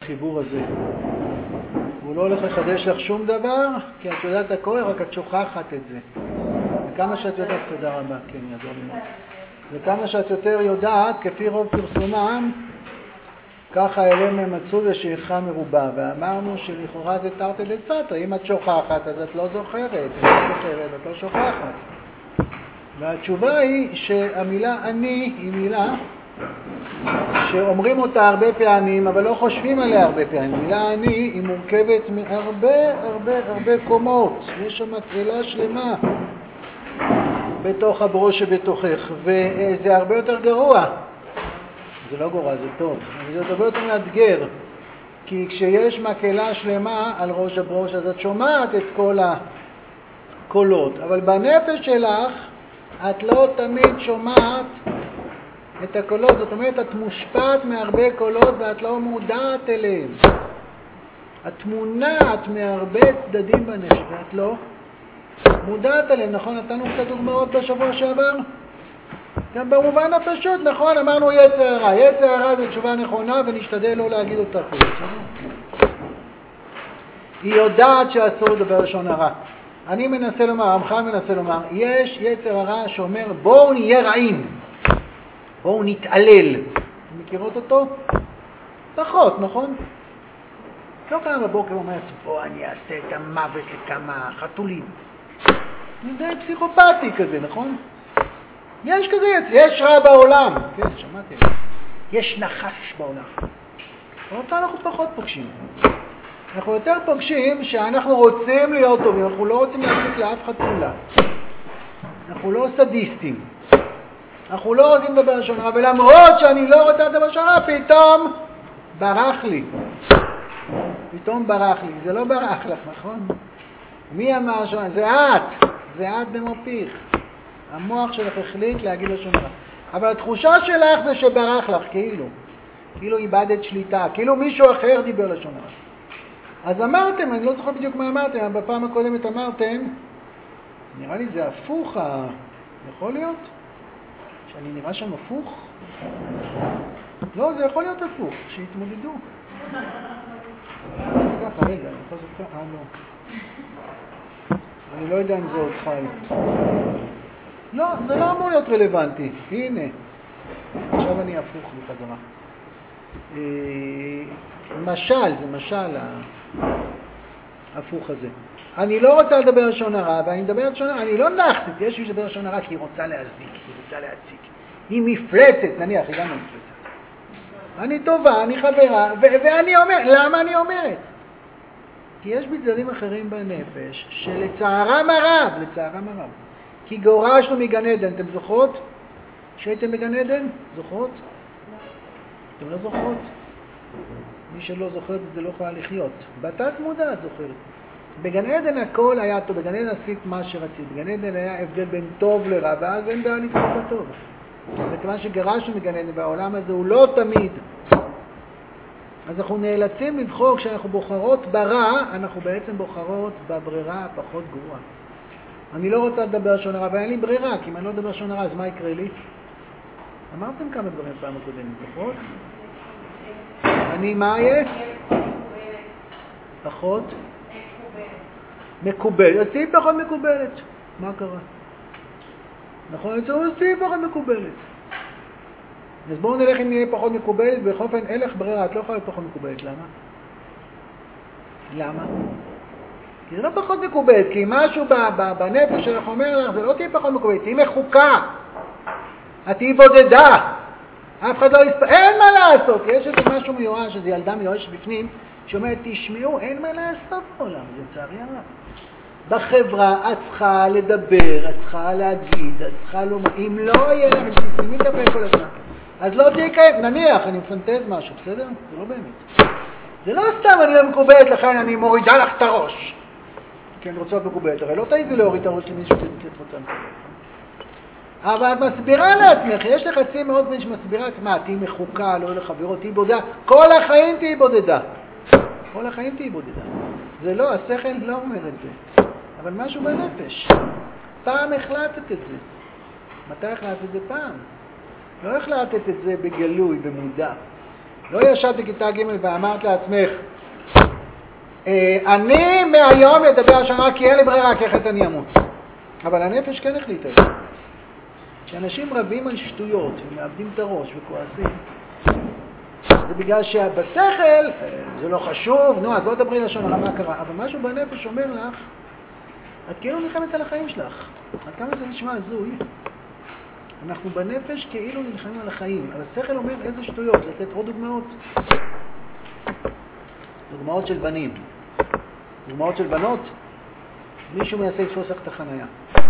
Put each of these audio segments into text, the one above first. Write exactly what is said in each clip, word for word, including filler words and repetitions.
החיבור הזה. הוא לא הולך לחדש לך שום דבר, כי את יודעת הכל, רק את שוכחת את זה. וכמה שאת יודעת, תודה רבה, כן, יעזור לי מאוד. וכמה שאת יותר יודעת, כפי רוב פרסומם, ככה אליהם הם מצאו ושאיכה מרובה. ואמרנו שלכאורה זה תרתי דסתרי, אם את שוכחת, אז את לא זוכרת. את לא זוכרת, את לא שוכחת. והתשובה היא שהמילה אני היא מילה שאומרים אותה הרבה פעמים, אבל לא חושבים עליה הרבה פעמים. מילה אני היא מורכבת מהרבה הרבה הרבה קומות. יש שם תפילה שלמה בתוך הברוא שבתוכך, וזה הרבה יותר גרוע. זה לא גרוע, זה טוב. זה הרבה יותר מאתגר. כי כשיש מקהלה שלמה על ראש הברוש, אז את שומעת את כל הקולות. אבל בנפש שלך, את לא תמיד שומעת את הקולות. זאת אומרת, את מושפעת מהרבה קולות ואת לא מודעת אליהם. את מונעת מהרבה צדדים בנפש ואת לא מודעת אליהם. נכון? נתנו קצת דוגמאות בשבוע שעבר? גם במובן הפשוט, נכון? אמרנו יצר הרע. יצר הרע זה תשובה נכונה ונשתדל לא להגיד אותה פה. היא יודעת שאסור לדבר לשון הרע. אני מנסה לומר, המח"ל מנסה לומר, יש יצר הרע שאומר בואו נהיה רעים, בואו נתעלל. אתם מכירות אותו? פחות, נכון? לא קם בבוקר ואומר, בואו אני אעשה את המוות לכמה חתולים. זה פסיכופתי כזה, נכון? יש כזה יצר, יש רע בעולם. כן, שמעתם. יש נחש בעולם. ואותה אנחנו פחות פוגשים. אנחנו יותר פוגשים שאנחנו רוצים להיות טובים, אנחנו לא רוצים להציק לאף חתולה. אנחנו לא סדיסטים. אנחנו לא רוצים לדבר לשון הרע, ולמרות שאני לא רוצה לדבר לשון הרע, פתאום ברח לי. פתאום ברח לי. זה לא ברח לך, נכון? מי אמר שון? זה את. זה את במופיך. המוח שלך החליט להגיד לשון הרע. אבל התחושה שלך זה שברח לך, כאילו. כאילו איבדת שליטה. כאילו מישהו אחר דיבר לשון הרע. אז אמרתם, אני לא זוכר בדיוק מה אמרתם, אבל בפעם הקודמת אמרתם, נראה לי זה הפוך, יכול להיות? שאני נראה שם הפוך? לא, זה יכול להיות הפוך, שיתמודדו. ככה, רגע, אני יכול זוכר, אה לא. אני לא יודע אם זה עוד חי. לא, זה לא אמור להיות רלוונטי, הנה. עכשיו אני הפוך בחזרה. משל, זה משל ההפוך הזה. אני לא רוצה לדבר לשון הרע, ואני מדבר לשון הרע, אני לא נחסית, יש מי שדבר לשון הרע כי היא רוצה להזיק, היא רוצה להציק. היא מפלצת, נניח, היא גם מפלצת. אני טובה, אני חברה, ו- ואני אומר, למה אני אומרת? כי יש בצדדים אחרים בנפש, שלצערם הרב, לצערם הרב, כי גורשנו מגן עדן, אתם זוכרות? שהייתם בגן עדן? זוכרות? אתם לא זוכרות? מי שלא זוכרת את זה לא יכולה לחיות. בתת מודע את זוכרת. בגן עדן הכל היה טוב, בגן עדן עשית מה שרצית. בגן עדן היה הבדל בין טוב לרע, ואז אין בעיה לתקוף בטוב. וכיוון שגרשנו מגן עדן, והעולם הזה הוא לא תמיד. אז אנחנו נאלצים לבחור, כשאנחנו בוחרות ברע, אנחנו בעצם בוחרות בברירה הפחות גרועה. אני לא רוצה לדבר לשון הרע, ואין לי ברירה, כי אם אני לא אדבר לשון הרע, אז מה יקרה לי? אמרתם כמה דברים פעם הקודמת, זוכרות? אני, מה יהיה? פחות? מקובלת. אז תהי פחות מקובלת. מה קרה? נכון, אז תהי פחות מקובלת. אז בואו נלך אם נהיה פחות מקובלת, בכל אופן אין לך ברירה, את לא יכולה להיות פחות מקובלת. למה? למה? כי זה לא פחות מקובלת, כי משהו בנפש שלך אומר לך, זה לא תהי פחות מקובלת, תהי מחוקה. את תהי בודדה. אף אחד לא יספר, אין מה לעשות. יש איזה משהו מיואש, שזה ילדה מיואשת בפנים, שאומרת, תשמעו, אין מה לעשות בעולם, זה צערי הרב. בחברה את צריכה לדבר, את צריכה להגיד, את צריכה לומר, אם לא יהיה לך, תסתימי את הפה כל הזמן. אז לא תהיה קיים, נניח, אני מפנטז משהו, בסדר? זה לא באמת. זה לא סתם, אני לא מקובלת לכן, אני מורידה לך את הראש. כי אני רוצה מקובלת, הרי לא תעיזי להוריד את הראש למישהו שאת רוצה מקובלת. אבל את מסבירה לעצמך, יש לחצים מאוד בין שמסבירה, מה, תהי מחוקה, לא לחברות, תהי בודדה, כל החיים תהי בודדה. כל החיים תהי בודדה. זה לא, השכל לא אומר את זה. אבל משהו בנפש. פעם החלטת את זה. מתי החלטת את זה פעם? לא החלטת את זה בגלוי, במודע. לא ישבת בכיתה ג' ואמרת לעצמך, אני מהיום אדבר השנה כי אין לי ברירה, כי אחרת אני אמות. אבל הנפש כן החליטה את זה. כשאנשים רבים על שטויות ומאבדים את הראש וכועסים, זה בגלל שבשכל זה לא חשוב, נו, אז לא דברי לשון הרע מה קרה, אבל משהו בנפש אומר לך, את כאילו נלחמת על החיים שלך. עד כמה זה נשמע הזוי? אנחנו בנפש כאילו נלחמים על החיים. על השכל אומר איזה שטויות, לתת עוד דוגמאות. דוגמאות של בנים. דוגמאות של בנות. מישהו מנסה לתפוס לך את החנייה.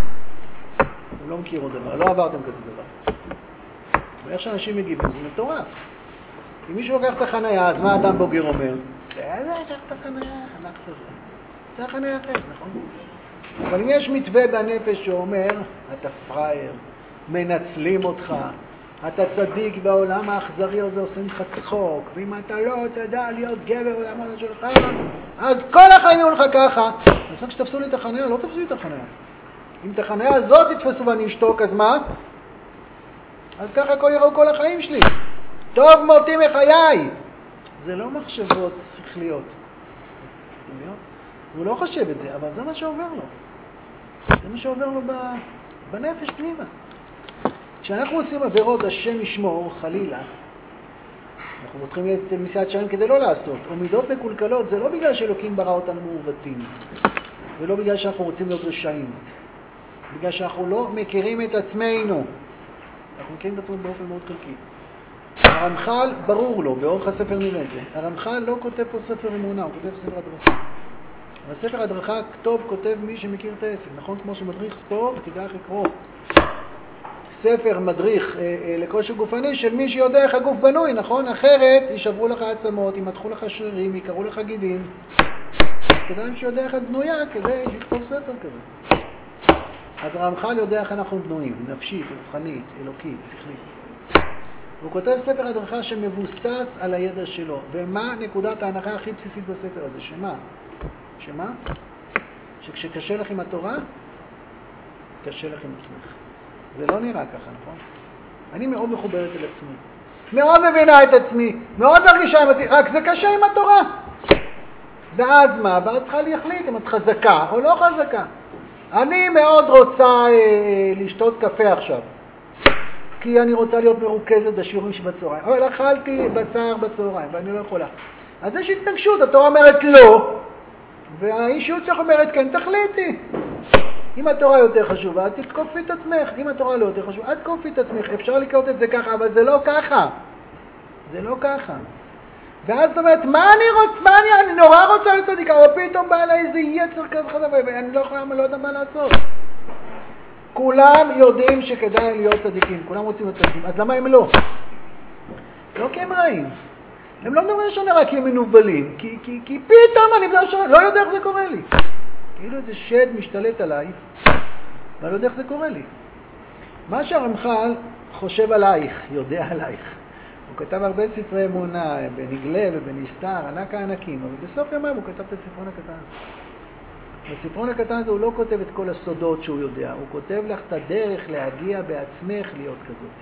הוא לא מכיר עוד דבר, לא עברתם כזה דבר. ואיך שאנשים מגיבים, זה מטורף. אם מישהו לוקח את החנייה, אז מה אדם בוגר אומר? איזה לקח את החנייה? ענק סבבה. זה החנייה אחרת, נכון? אבל אם יש מתווה בנפש שאומר, אתה פרייר, מנצלים אותך, אתה צדיק בעולם האכזרי הזה, עושים לך צחוק, ואם אתה לא תדע להיות גבר בעולם הזה שלך, אז כל החיים יהיו לך ככה. אז רק שתפסו לי את החניה, לא תפסו לי את החניה. אם את החניה הזאת תתפסו ואני אשתוק, אז מה? אז ככה כל יראו כל החיים שלי. טוב מותי מחיי. זה לא מחשבות שכליות. הוא לא חושב את זה, אבל זה מה שעובר לו. זה מה שעובר לו בנפש פנימה. כשאנחנו עושים עבירות, השם ישמור, חלילה, אנחנו מותחים את מסיעת שרים כדי לא לעשות. או מידות מקולקלות, זה לא בגלל שאלוקים ברא אותנו מעוותים, ולא בגלל שאנחנו רוצים להיות רשעים. בגלל שאנחנו לא מכירים את עצמנו. אנחנו מכירים את עצמנו באופן מאוד חלקי. הרמח"ל, ברור לו, באורך הספר נראה את זה. הרמח"ל לא כותב פה ספר אמונה, הוא כותב ספר הדרכה. בספר הדרכה כתוב כותב מי שמכיר את העסק, נכון? כמו שמדריך ספורט, תדע איך לקרוא. ספר מדריך אה, אה, לכושר גופני של מי שיודע איך הגוף בנוי, נכון? אחרת יישברו לך עצמות, יימתחו לך שרירים, יקראו לך גידים. כדאי שיודע איך את בנויה כדי לכתוב ספר כזה. אז הרמח"ל יודע איך אנחנו בנויים, נפשית, רוחנית, אלוקית, שכלית. הוא כותב ספר הדרכה שמבוסס על הידע שלו. ומה נקודת ההנחה הכי בסיסית בספר הזה? שמה? שמה? שכשקשה לך עם התורה, קשה לך עם עצמך. זה לא נראה ככה, נכון? אני מאוד מחוברת אל עצמי. מאוד מבינה את עצמי. מאוד מרגישה עם עצמי. רק זה קשה עם התורה. ואז מה? ואז צריכה להחליט אם את חזקה או לא חזקה. אני מאוד רוצה אה, לשתות קפה עכשיו. כי אני רוצה להיות מרוכזת בשיעורים שבצהריים. אבל אכלתי בשר בצהריים ואני לא יכולה. אז יש התנגשות. התורה אומרת לא. והאישיות שלך אומרת כן, תחליטי. אם התורה יותר חשובה, תתקופי את עצמך. אם התורה לא יותר חשובה, את תקופי את עצמך. אפשר לקרות את זה ככה, אבל זה לא ככה. זה לא ככה. ואז זאת אומרת, מה אני רוצה, מה אני, אני נורא רוצה לצדיקה, אבל פתאום בא אליי איזה יצר כזה חזק, ואני לא יכולה, לא יודע מה לעשות. כולם יודעים שכדאי להיות צדיקים, כולם רוצים להיות צדיקים, אז למה הם לא? לא כי הם רעים. הם לא מדברים לשון הרע כי הם מנובלים, כי, כי, כי פתאום אני לא יודע איך זה קורה לי. כאילו איזה שד משתלט עליי, ואני לא יודע איך זה קורה לי. מה שהרמח"ל חושב עלייך, יודע עלייך. הוא כתב הרבה ספרי אמונה, בנגלה ובנסתר, ענק הענקים, אבל בסוף ימיו הוא כתב את הספרון הקטן. בספרון הקטן הזה הוא לא כותב את כל הסודות שהוא יודע, הוא כותב לך את הדרך להגיע בעצמך להיות כזאת.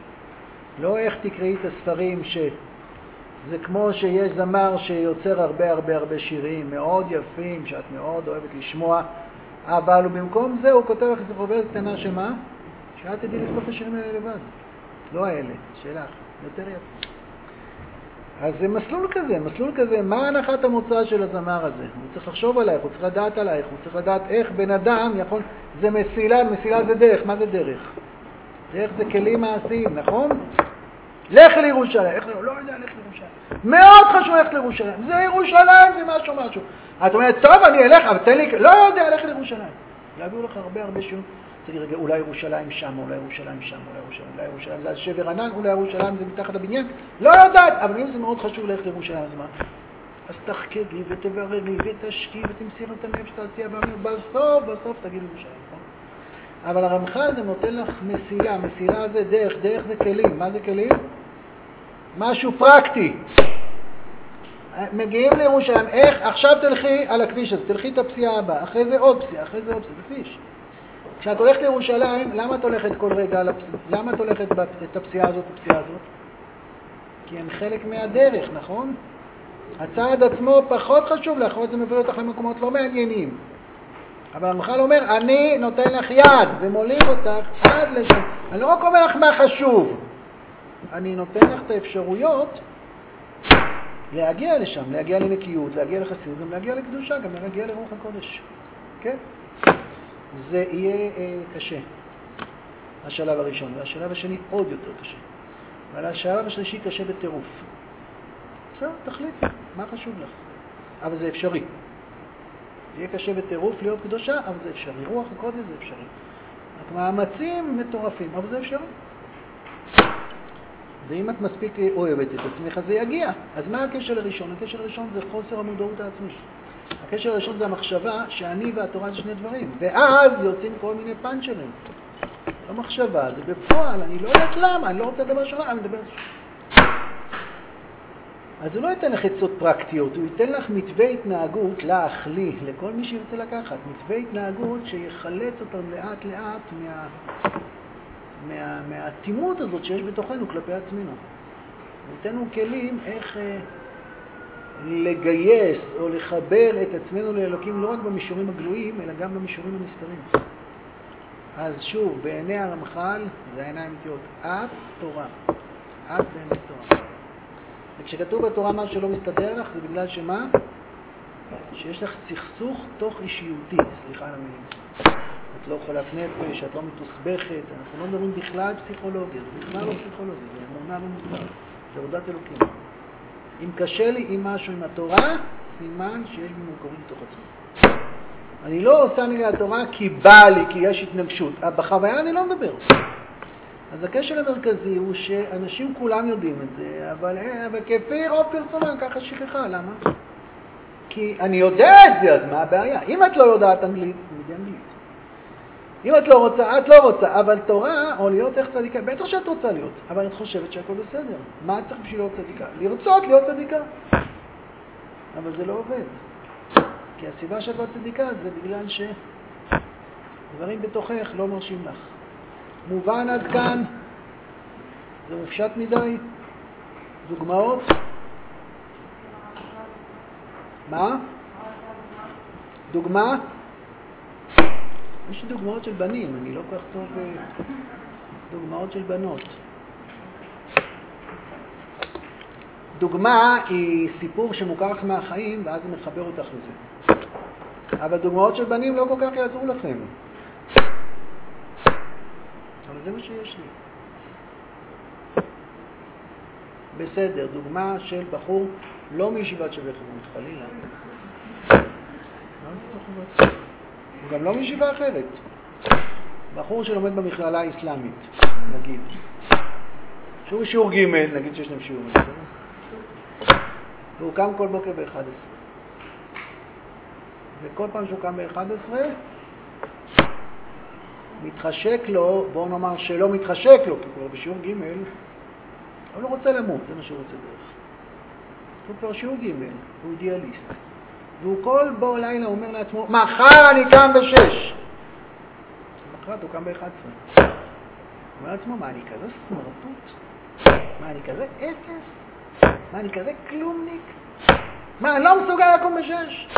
לא איך תקראי את הספרים ש... זה כמו שיש זמר שיוצר הרבה הרבה הרבה שירים מאוד יפים, שאת מאוד אוהבת לשמוע, אבל במקום זה הוא כותב לך חוברת קטנה שמה? שאת תדעי לכתוב את השירים האלה לבד. לא האלה, שלך, יותר יפה. אז זה מסלול כזה, מסלול כזה, מה הנחת המוצא של הזמר הזה? הוא צריך לחשוב עלייך, הוא צריך לדעת עלייך, הוא צריך לדעת איך בן אדם יכול... זה מסילה, מסילה זה דרך, מה זה דרך? דרך זה כלים מעשיים, נכון? לך לירושלים, איך לא, לא יודע, לך לירושלים. מאוד חשוב ללכת לירושלים, זה ירושלים, זה משהו משהו. את אומרת, טוב, אני אלך, אבל תן לי, לא יודע, לך לירושלים. יביאו לך הרבה הרבה שיעור. תגיד, רגע, אולי ירושלים שם, אולי ירושלים שם, אולי ירושלים, אולי ירושלים, זה שבר ענן, אולי ירושלים זה מתחת הבניין. לא יודעת, אבל אם זה מאוד חשוב ללכת לירושלים, אז מה? אז תחקרי ותבררי ותשקיעי ותמסיר את הנפש, תעשייה באמיר, בסוף, בסוף תגיד לירושלים. אבל הרמח"ל זה נותן לך מסילה, מסילה זה דרך, דרך זה כלים. מה זה כלים? משהו פרקטי. מגיעים לירושלים, איך? עכשיו תלכי על הכביש הזה, תלכי את הפסיעה הבאה, אחרי זה עוד פסיעה, אחרי זה עוד פסיעה, זה כביש. כשאת הולכת לירושלים, למה את הולכת כל רגע על הפסיעה? למה את הולכת את הפסיעה הזאת, את הפסיעה הזאת? כי הם חלק מהדרך, נכון? הצעד עצמו פחות חשוב לך, זה מביא אותך למקומות לא מעניינים. אבל הרמח"ל אומר, אני נותן לך יד ומוליך אותך עד לשם. אני לא רק אומר לך מה חשוב, אני נותן לך את האפשרויות להגיע לשם, להגיע לנקיות, להגיע לחסידות, גם להגיע לקדושה, גם להגיע לרוח הקודש. כן? זה יהיה אה, קשה, השלב הראשון, והשלב השני עוד יותר קשה. אבל השלב השלישי קשה בטירוף. בסדר, תחליטי, מה חשוב לך? אבל זה אפשרי. זה יהיה קשה בטירוף להיות קדושה, אבל זה אפשרי. רוח הקודש זה אפשרי. רק מאמצים מטורפים, אבל זה אפשרי. ואם את מספיק אוהבת את עצמך, אז זה יגיע. אז מה הקשר הראשון? הקשר הראשון זה חוסר המודעות העצמית. הקשר הראשון זה המחשבה שאני והתורה זה שני דברים. ואז יוצאים כל מיני פאנצ'רים. לא מחשבה, זה בפועל, אני לא יודעת למה, אני לא רוצה לדבר שונה, אני מדבר... אז הוא לא ייתן לך עצות פרקטיות, הוא ייתן לך מתווה התנהגות, לך, לי, לכל מי שירצה לקחת. מתווה התנהגות שיחלץ אותנו לאט לאט מה... מה... מהתימות הזאת שיש בתוכנו כלפי עצמנו. הוא ייתן לנו כלים איך אה, לגייס או לחבר את עצמנו לאלוקים לא רק במישורים הגלויים, אלא גם במישורים הנסתרים. אז שוב, בעיני הרמח"ל זה העיניים אמיתיות. את תורה. את באמת תורה. וכשכתוב בתורה מה שלא מסתדר לך, זה בגלל שמה? שיש לך סכסוך תוך אישיותי, סליחה על המילים. את לא יכולה נפש, את לא מתוסבכת, אנחנו לא מדברים בכלל פסיכולוגיה, זה בכלל לא פסיכולוגיה, זה אמונה ומוסר, זה עבודת אלוקים. אם קשה לי עם משהו עם התורה, סימן שיש לי מורכבים תוך עצמי. אני לא עושה לי התורה כי בא לי, כי יש התנגשות. בחוויה אני לא מדבר. אז הקשר המרכזי הוא שאנשים כולם יודעים את זה, אבל, אבל כפי רוב פרסומן, ככה שכחה. למה? כי אני יודע את זה, אז מה הבעיה? אם את לא יודעת אנגלית, תלמדי אנגלית. אם את לא רוצה, את לא רוצה, אבל תורה, או להיות איך צדיקה, בטח שאת רוצה להיות, אבל את חושבת שהכל בסדר. מה צריך בשביל להיות צדיקה? לרצות להיות צדיקה. אבל זה לא עובד. כי הסיבה שאת לא צדיקה זה בגלל שדברים בתוכך לא מרשים לך. מובן עד כאן, זה מופשט מדי. דוגמאות? מה? דוגמה? יש דוגמאות של בנים, אני לא כל כך טוב דוגמאות של בנות. דוגמה היא סיפור שמוכר לך מהחיים, ואז זה מחבר אותך לזה. אבל דוגמאות של בנים לא כל כך יעזרו לכם. אבל זה מה שיש לי. בסדר, דוגמה של בחור לא מישיבת שווה חברות, חלילה. הוא גם לא מישיבה אחרת. בחור שלומד במכללה האסלאמית, נגיד. שהוא שיעור ג', נגיד שיש להם שיעור. והוא קם כל בוקר ב-אחת עשרה. וכל פעם שהוא קם ב-אחת עשרה, מתחשק לו, בואו נאמר שלא מתחשק לו, כי כבר בשיעור ג' הוא לא רוצה למות, זה מה שהוא רוצה דרך. הוא כבר שיעור ג', הוא אידיאליסט. והוא כל בו לילה אומר לעצמו, מחר אני קם בשש. מחרת הוא קם ב-אחת עשרה. הוא אומר לעצמו, מה אני כזה סמרטוט? מה אני כזה אפס? מה אני כזה כלומניק? מה, אני לא מסוגל לקום בשש?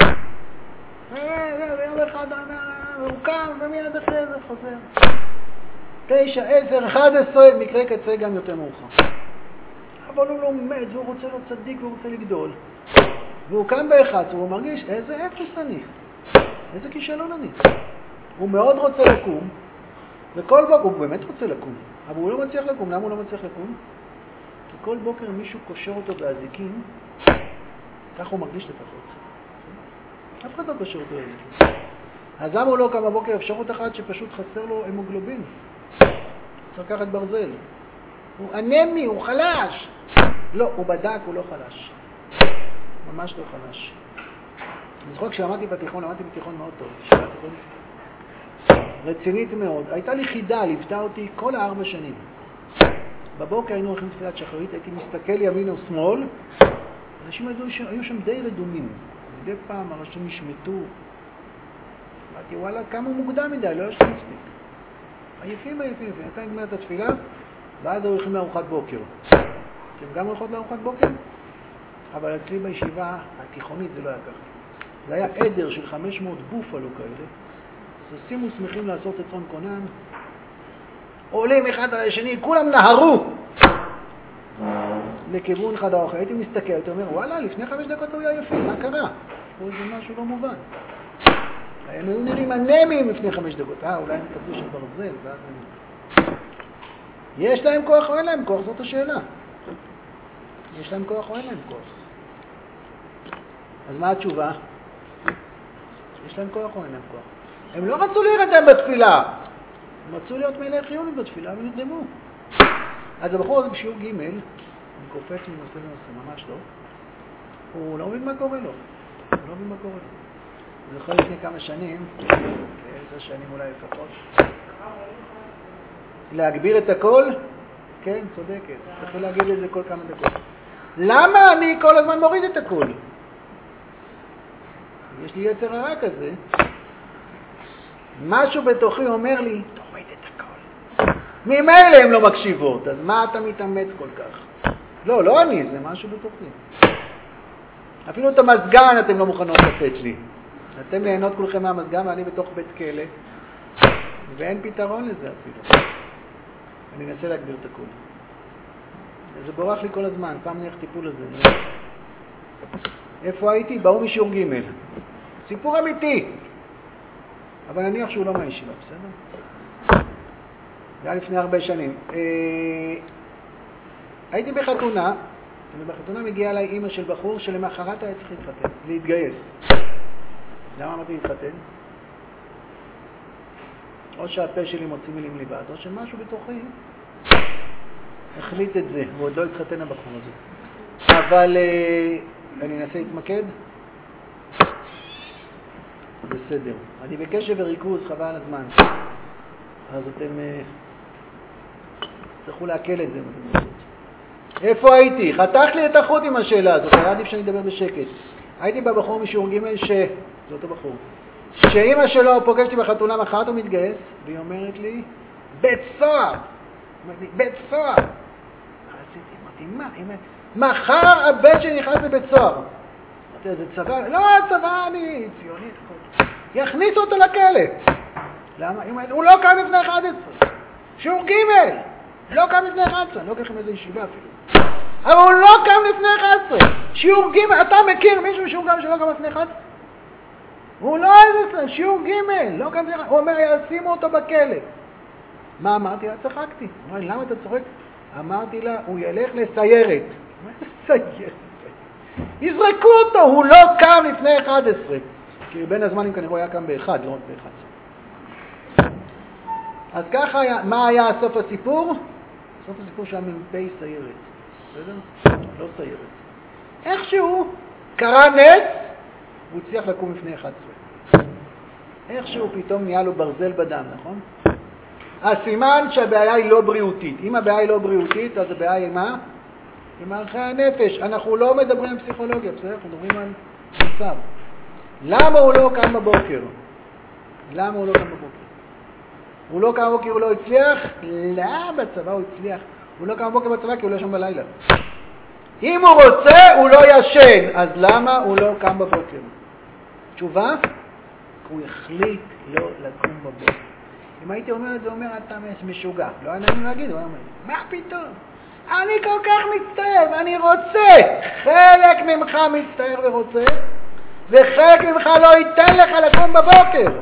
ויום אחד הוא קם ומיד אחרי זה חוזר. תשע, עשר, אחד עשרה, מקרה קצה גם יותר מאוחר. אבל הוא לומד והוא רוצה להיות צדיק והוא רוצה לגדול. והוא קם באחד, והוא מרגיש איזה אפס אני, איזה כישלון אני. הוא מאוד רוצה לקום, וכל בוקר, הוא באמת רוצה לקום, אבל הוא לא מצליח לקום. למה הוא לא מצליח לקום? כי כל בוקר מישהו קושר אותו באזיקים, כך הוא מרגיש לפחות. אף אחד לא קושר אותו באזיקים. אז למה הוא לא קם בבוקר? אפשרות אחת שפשוט חסר לו המוגלובין. צריך לקחת ברזל. הוא אנמי, הוא חלש. לא, הוא בדק, הוא לא חלש. ממש לא חלש. אני זוכר כשלמדתי בתיכון, למדתי בתיכון מאוד טוב. תיכון רצינית מאוד. הייתה לי חידה, ליוותה אותי כל הארבע שנים. בבוקר היינו הולכים תפילת שחרית, הייתי מסתכל ימין או שמאל, אנשים היו, היו שם די רדומים. מדי פעם אנשים נשמטו. אמרתי, וואלה, כמה מוקדם מדי, לא יש לי מספיק. עייפים, עייפים, עייפים. הייתה נגמרת התפילה, ואז היו הולכים לארוחת בוקר. אתם גם הולכות לארוחת בוקר? אבל אצלי בישיבה התיכונית זה לא היה ככה. זה היה עדר של חמש מאות בופלו כאלה, סוסים מוסמכים לעשות את צאן קונן, עולים אחד על השני, כולם נהרו לכיוון חדר האוכל. הייתי מסתכל, הייתי אומר, וואלה, לפני חמש דקות הוא היה יפים, מה קרה? פה זה משהו לא מובן. הם היו נראים אנמיים לפני חמש דקות. אה, אולי הם כתבו של ברזל, ואז הם... יש להם כוח או אין להם כוח? זאת השאלה. יש להם כוח או אין להם כוח? אז מה התשובה? יש להם כוח או אין להם כוח? הם לא רצו להירדם בתפילה. הם רצו להיות מלא חיונית בתפילה ונרדמו. אז הבחור הזה בשיעור ג' אני קופץ מנושא לנושא, ממש לא. הוא לא מבין מה קורה לו. הוא לא מבין מה קורה לו. אני זוכר לפני כמה שנים, עשר שנים אולי לפחות, להגביר את הכל? כן, צודקת. צריך להגיד את זה כל כמה דקות. למה אני כל הזמן מוריד את הכל? יש לי יצר הרע כזה. משהו בתוכי אומר לי, תוריד את הכל. ממילא הם לא מקשיבות, אז מה אתה מתאמץ כל כך? לא, לא אני, זה משהו בתוכי. אפילו את המסגן אתם לא מוכנות לתת לי. אתם ליהנות כולכם מהמסגן ואני בתוך בית כלא, ואין פתרון לזה אפילו. אני אנסה להגביר את הכל. זה בורח לי כל הזמן, פעם נלך טיפול לזה. איפה הייתי? באו משיעור ג' סיפור אמיתי. אבל נניח שהוא לא מהישיבה, בסדר? זה היה לפני הרבה שנים. אה, הייתי בחתונה, ובחתונה מגיעה אליי אימא של בחור שלמחרת היה צריך להתחתן, להתגייס. למה אמרתי להתחתן? או שהפה שלי מוציא מילים לבד, או שמשהו בתוכי החליט את זה, הוא עוד לא התחתן הבחור הזה. אבל אה, אני אנסה להתמקד. בסדר. אני בקשב וריכוז, חבל על הזמן. אז אתם אה, צריכו להקל את זה. איפה הייתי? חתך לי את החוט עם השאלה הזאת, היה עדיף שאני אדבר בשקט. הייתי בבחור משיעור ג' ש... זה אותו בחור. שאמא שלו פוגשתי בחתונה מחרת הוא מתגייס, והיא אומרת לי, בית סוהר! אומרת לי, בית סוהר! עשיתי, אמרתי, מה? אמא, מחר הבן שלי נכנס לבית סוהר. אמרתי, זה צבא? לא, צבא, אני ציונית. יכניסו אותו לכלא. למה? הוא לא קם לפני אחת עשרה. שיעור ג' לא קם לפני אחת עשרה. אני לא קם איזה ישיבה אפילו. אבל הוא לא קם לפני אחת עשרה. שיעור ג' אתה מכיר מישהו שיעור ג' שלא קם לפני אחת עשרה? הוא לא איזה שיעור ג' לא קם לפני אחת עשרה. הוא אומר, ישימו אותו בכלא. מה אמרתי לה? צחקתי. אמרתי, למה אתה צוחק? אמרתי לה, הוא ילך לסיירת. מה זה סיירת? יזרקו אותו, הוא לא קם לפני אחת עשרה. כי בין הזמנים כנראה היה קם באחד, לא רק באחד עשרה. אז ככה היה, מה היה סוף הסיפור? סוף הסיפור שהיה מ"פ סיירת. בסדר? לא סיירת. איכשהו קרה נס, הוא הצליח לקום לפני אחת עשרה. איכשהו פתאום נהיה לו ברזל בדם, נכון? הסימן שהבעיה היא לא בריאותית. אם הבעיה היא לא בריאותית, אז הבעיה היא מה? עם ערכי הנפש. אנחנו לא מדברים על פסיכולוגיה, בסדר? אנחנו מדברים על מצב. למה הוא לא קם בבוקר? למה הוא לא קם בבוקר? הוא לא קם בבוקר, הוא לא הצליח? לא, בצבא הוא הצליח. הוא לא קם בבוקר בצבא כי הוא לא שם בלילה. אם הוא רוצה, הוא לא ישן. אז למה הוא לא קם בבוקר? תשובה? הוא החליט לא לקום בבוקר. אם הייתי אומר את זה, אומר, אתה משוגע. לא היה נעים להגיד, הוא היה אומר, מה פתאום? אני כל כך מצטער ואני רוצה. חלק ממך מצטער ורוצה, וחלק ממך לא ייתן לך לקום בבוקר.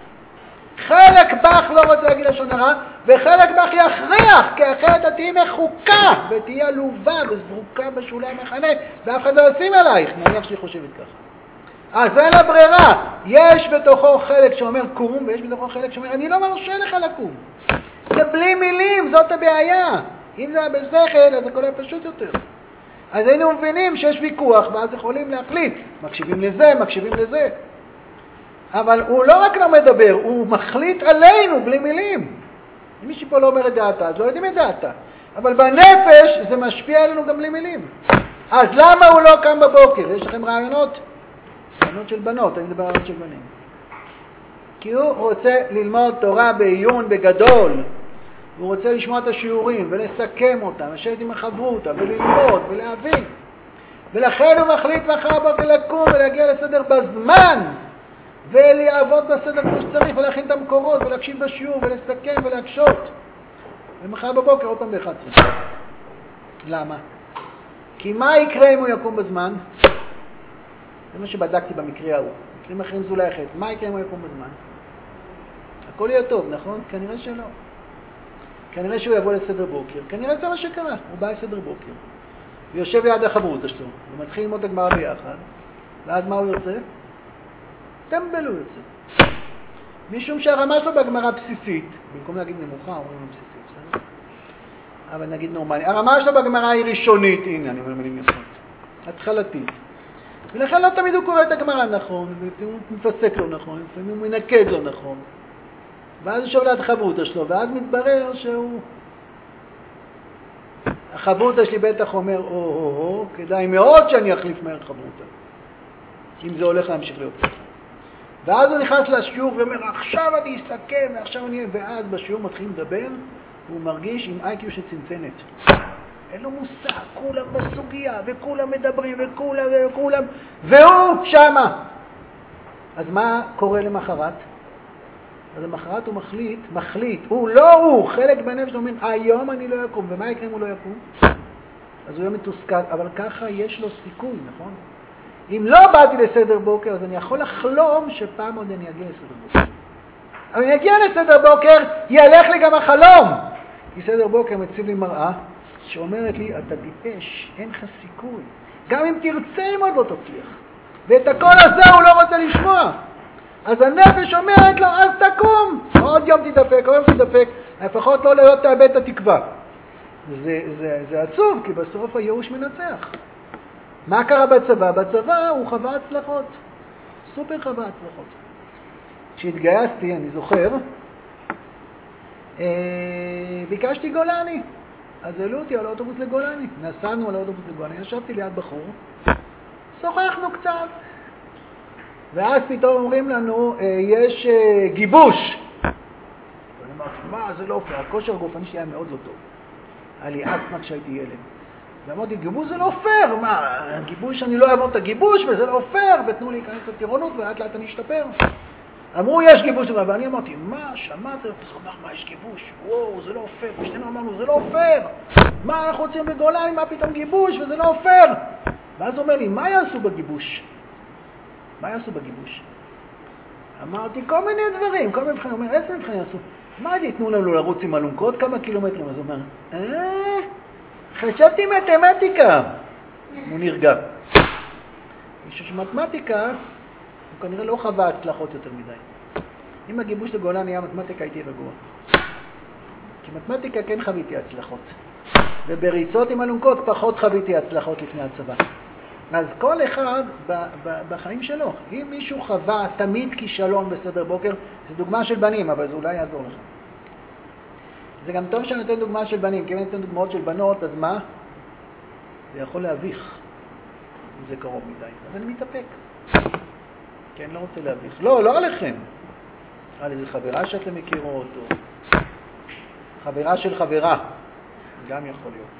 חלק בך לא רוצה להגיד לשון הרע, וחלק בך יכריח, כי אחרת את תהיי מחוקה, ותהיה עלובה וזרוקה בשולי המחנה, ואף אחד לא ישים עלייך, נניח שהיא חושבת ככה. אז אין לה ברירה. יש בתוכו חלק שאומר קום, ויש בתוכו חלק שאומר, אני לא מרשה לך לקום. זה בלי מילים, זאת הבעיה. אם זה היה בשכל, אז הכל היה פשוט יותר. אז היינו מבינים שיש ויכוח, ואז יכולים להחליט. מקשיבים לזה, מקשיבים לזה. אבל הוא לא רק לא מדבר, הוא מחליט עלינו בלי מילים. אם מישהי פה לא אומר את דעתה, אז לא יודעים את דעתה. אבל בנפש זה משפיע עלינו גם בלי מילים. אז למה הוא לא קם בבוקר? יש לכם רעיונות? רעיונות של בנות, אני מדבר על רעיונות של בנים. כי הוא רוצה ללמוד תורה בעיון בגדול. הוא רוצה לשמוע את השיעורים ולסכם אותם, לשבת עם החברותה וללמוד ולהבין. ולכן הוא מחליט מחר בבוקר לקום ולהגיע לסדר בזמן, ולעבוד בסדר כמו שצריך, ולהכין את המקורות ולהקשיב בשיעור ולסכם ולהקשות. ומחר בבוקר עוד פעם ב-אחת עשרה. למה? כי מה יקרה אם הוא יקום בזמן? זה מה שבדקתי במקרה ההוא. מקרים אחרים זו לאחת. מה יקרה אם הוא יקום בזמן? הכל יהיה טוב, נכון? כנראה שלא. כנראה שהוא יבוא לסדר בוקר. כנראה זה מה שקרה. הוא בא לסדר בוקר. הוא יושב ליד החברותה שלו. הוא מתחיל ללמוד את הגמרא ביחד. ואז מה הוא יוצא? טמבל הוא יוצא. משום שהרמה שלו בגמרא בסיסית, במקום להגיד נמוכה, אומרים בסיסית, בסדר? אבל נגיד נורמלי. הרמה שלו בגמרא היא ראשונית, הנה, אני אומר מילים יפות. התחלתית. ולכן לא תמיד הוא קורא את הגמרא נכון, ולפעמים הוא מפסק לו נכון, לפעמים הוא מנקד לו נכון. ואז הוא שוב ליד חברותה שלו, ואז מתברר שהוא... החברותה שלי בטח אומר, או, או, או, כדאי מאוד שאני אחליף מהר חברותה. אם זה הולך להמשיך להיות ככה. ואז הוא נכנס לשיעור ואומר, עכשיו אני אסתכם, ועכשיו אני... ואז בשיעור מתחילים לדבר, והוא מרגיש עם איי-קיו שצנצנת. אין לו מושג, כולם בסוגיה, וכולם מדברים, וכולם, וכולם, והוא שמה. אז מה קורה למחרת? אז למחרת הוא מחליט, מחליט, הוא לא הוא, חלק בנפש אומרים, היום אני לא יקום, ומה יקרה אם הוא לא יקום? אז הוא יהיה מתוסכל, אבל ככה יש לו סיכוי, נכון? אם לא באתי לסדר בוקר, אז אני יכול לחלום שפעם עוד אני אגיע לסדר בוקר. אבל אני אגיע לסדר בוקר, ילך לי גם החלום. כי סדר בוקר מציב לי מראה, שאומרת לי, אתה טיפש, אין לך סיכוי. גם אם תרצה, אם עוד לא תצליח. ואת הקול הזה הוא לא רוצה לשמוע. אז הנפש אומרת לו, אז תקום. עוד יום תדפק, עוד יום תדפק. לפחות לא להיות תאבד את התקווה. זה, זה, זה עצוב, כי בסוף הייאוש מנצח. מה קרה בצבא? בצבא הוא חווה הצלחות. סופר חווה הצלחות. כשהתגייסתי, אני זוכר, אה, ביקשתי גולני. אז העלו אותי על האוטובוס לגולני. נסענו על האוטובוס לגולני, ישבתי ליד בחור, שוחחנו קצת. ואז פתאום אומרים לנו, אה, יש אה, גיבוש. ואני אמרתי, מה, זה לא פייר, הכושר הגופני שלי היה מאוד לא טוב. היה לי אסתמה כשהייתי ילד. ואמרתי, גיבוש זה לא פייר, מה, גיבוש, אני לא אעבור את הגיבוש, וזה לא פייר, ותנו לי להיכנס לטירונות, ולאט לאט אני אשתפר. אמרו, יש גיבוש, ואני אמרתי, מה, שמעת? אז אמר, מה, יש גיבוש? וואו, זה לא פייר. ושנינו אמרנו, זה לא פייר. מה, אנחנו רוצים בגולני, מה פתאום גיבוש, וזה לא פייר. ואז הוא אומר לי, מה יעשו בגיבוש? מה יעשו בגיבוש? אמרתי, כל מיני דברים, כל מיני מבחנים. הוא אומר, איזה מבחנים יעשו? מה, יתנו לנו לרוץ עם אלונקות כמה קילומטרים? אז הוא אומר, אה, חשבתי מתמטיקה. הוא נרגע. מישהו שמתמטיקה, הוא כנראה לא חווה הצלחות יותר מדי. אם הגיבוש לגולן היה מתמטיקה, הייתי רגוע. כי מתמטיקה כן חוויתי הצלחות. ובריצות עם אלונקות פחות חוויתי הצלחות לפני הצבא. אז כל אחד ב- ב- בחיים שלו. אם מישהו חווה תמיד כישלון בסדר בוקר, זו דוגמה של בנים, אבל זה אולי יעזור לך. זה גם טוב שאני נותן דוגמה של בנים, כי אם אני נותן דוגמאות של בנות, אז מה? זה יכול להביך, אם זה קרוב מדי. אז אני מתאפק. כן, לא רוצה להביך. לא, לא עליכם. על איזה חברה שאתם מכירות, או חברה של חברה. גם יכול להיות.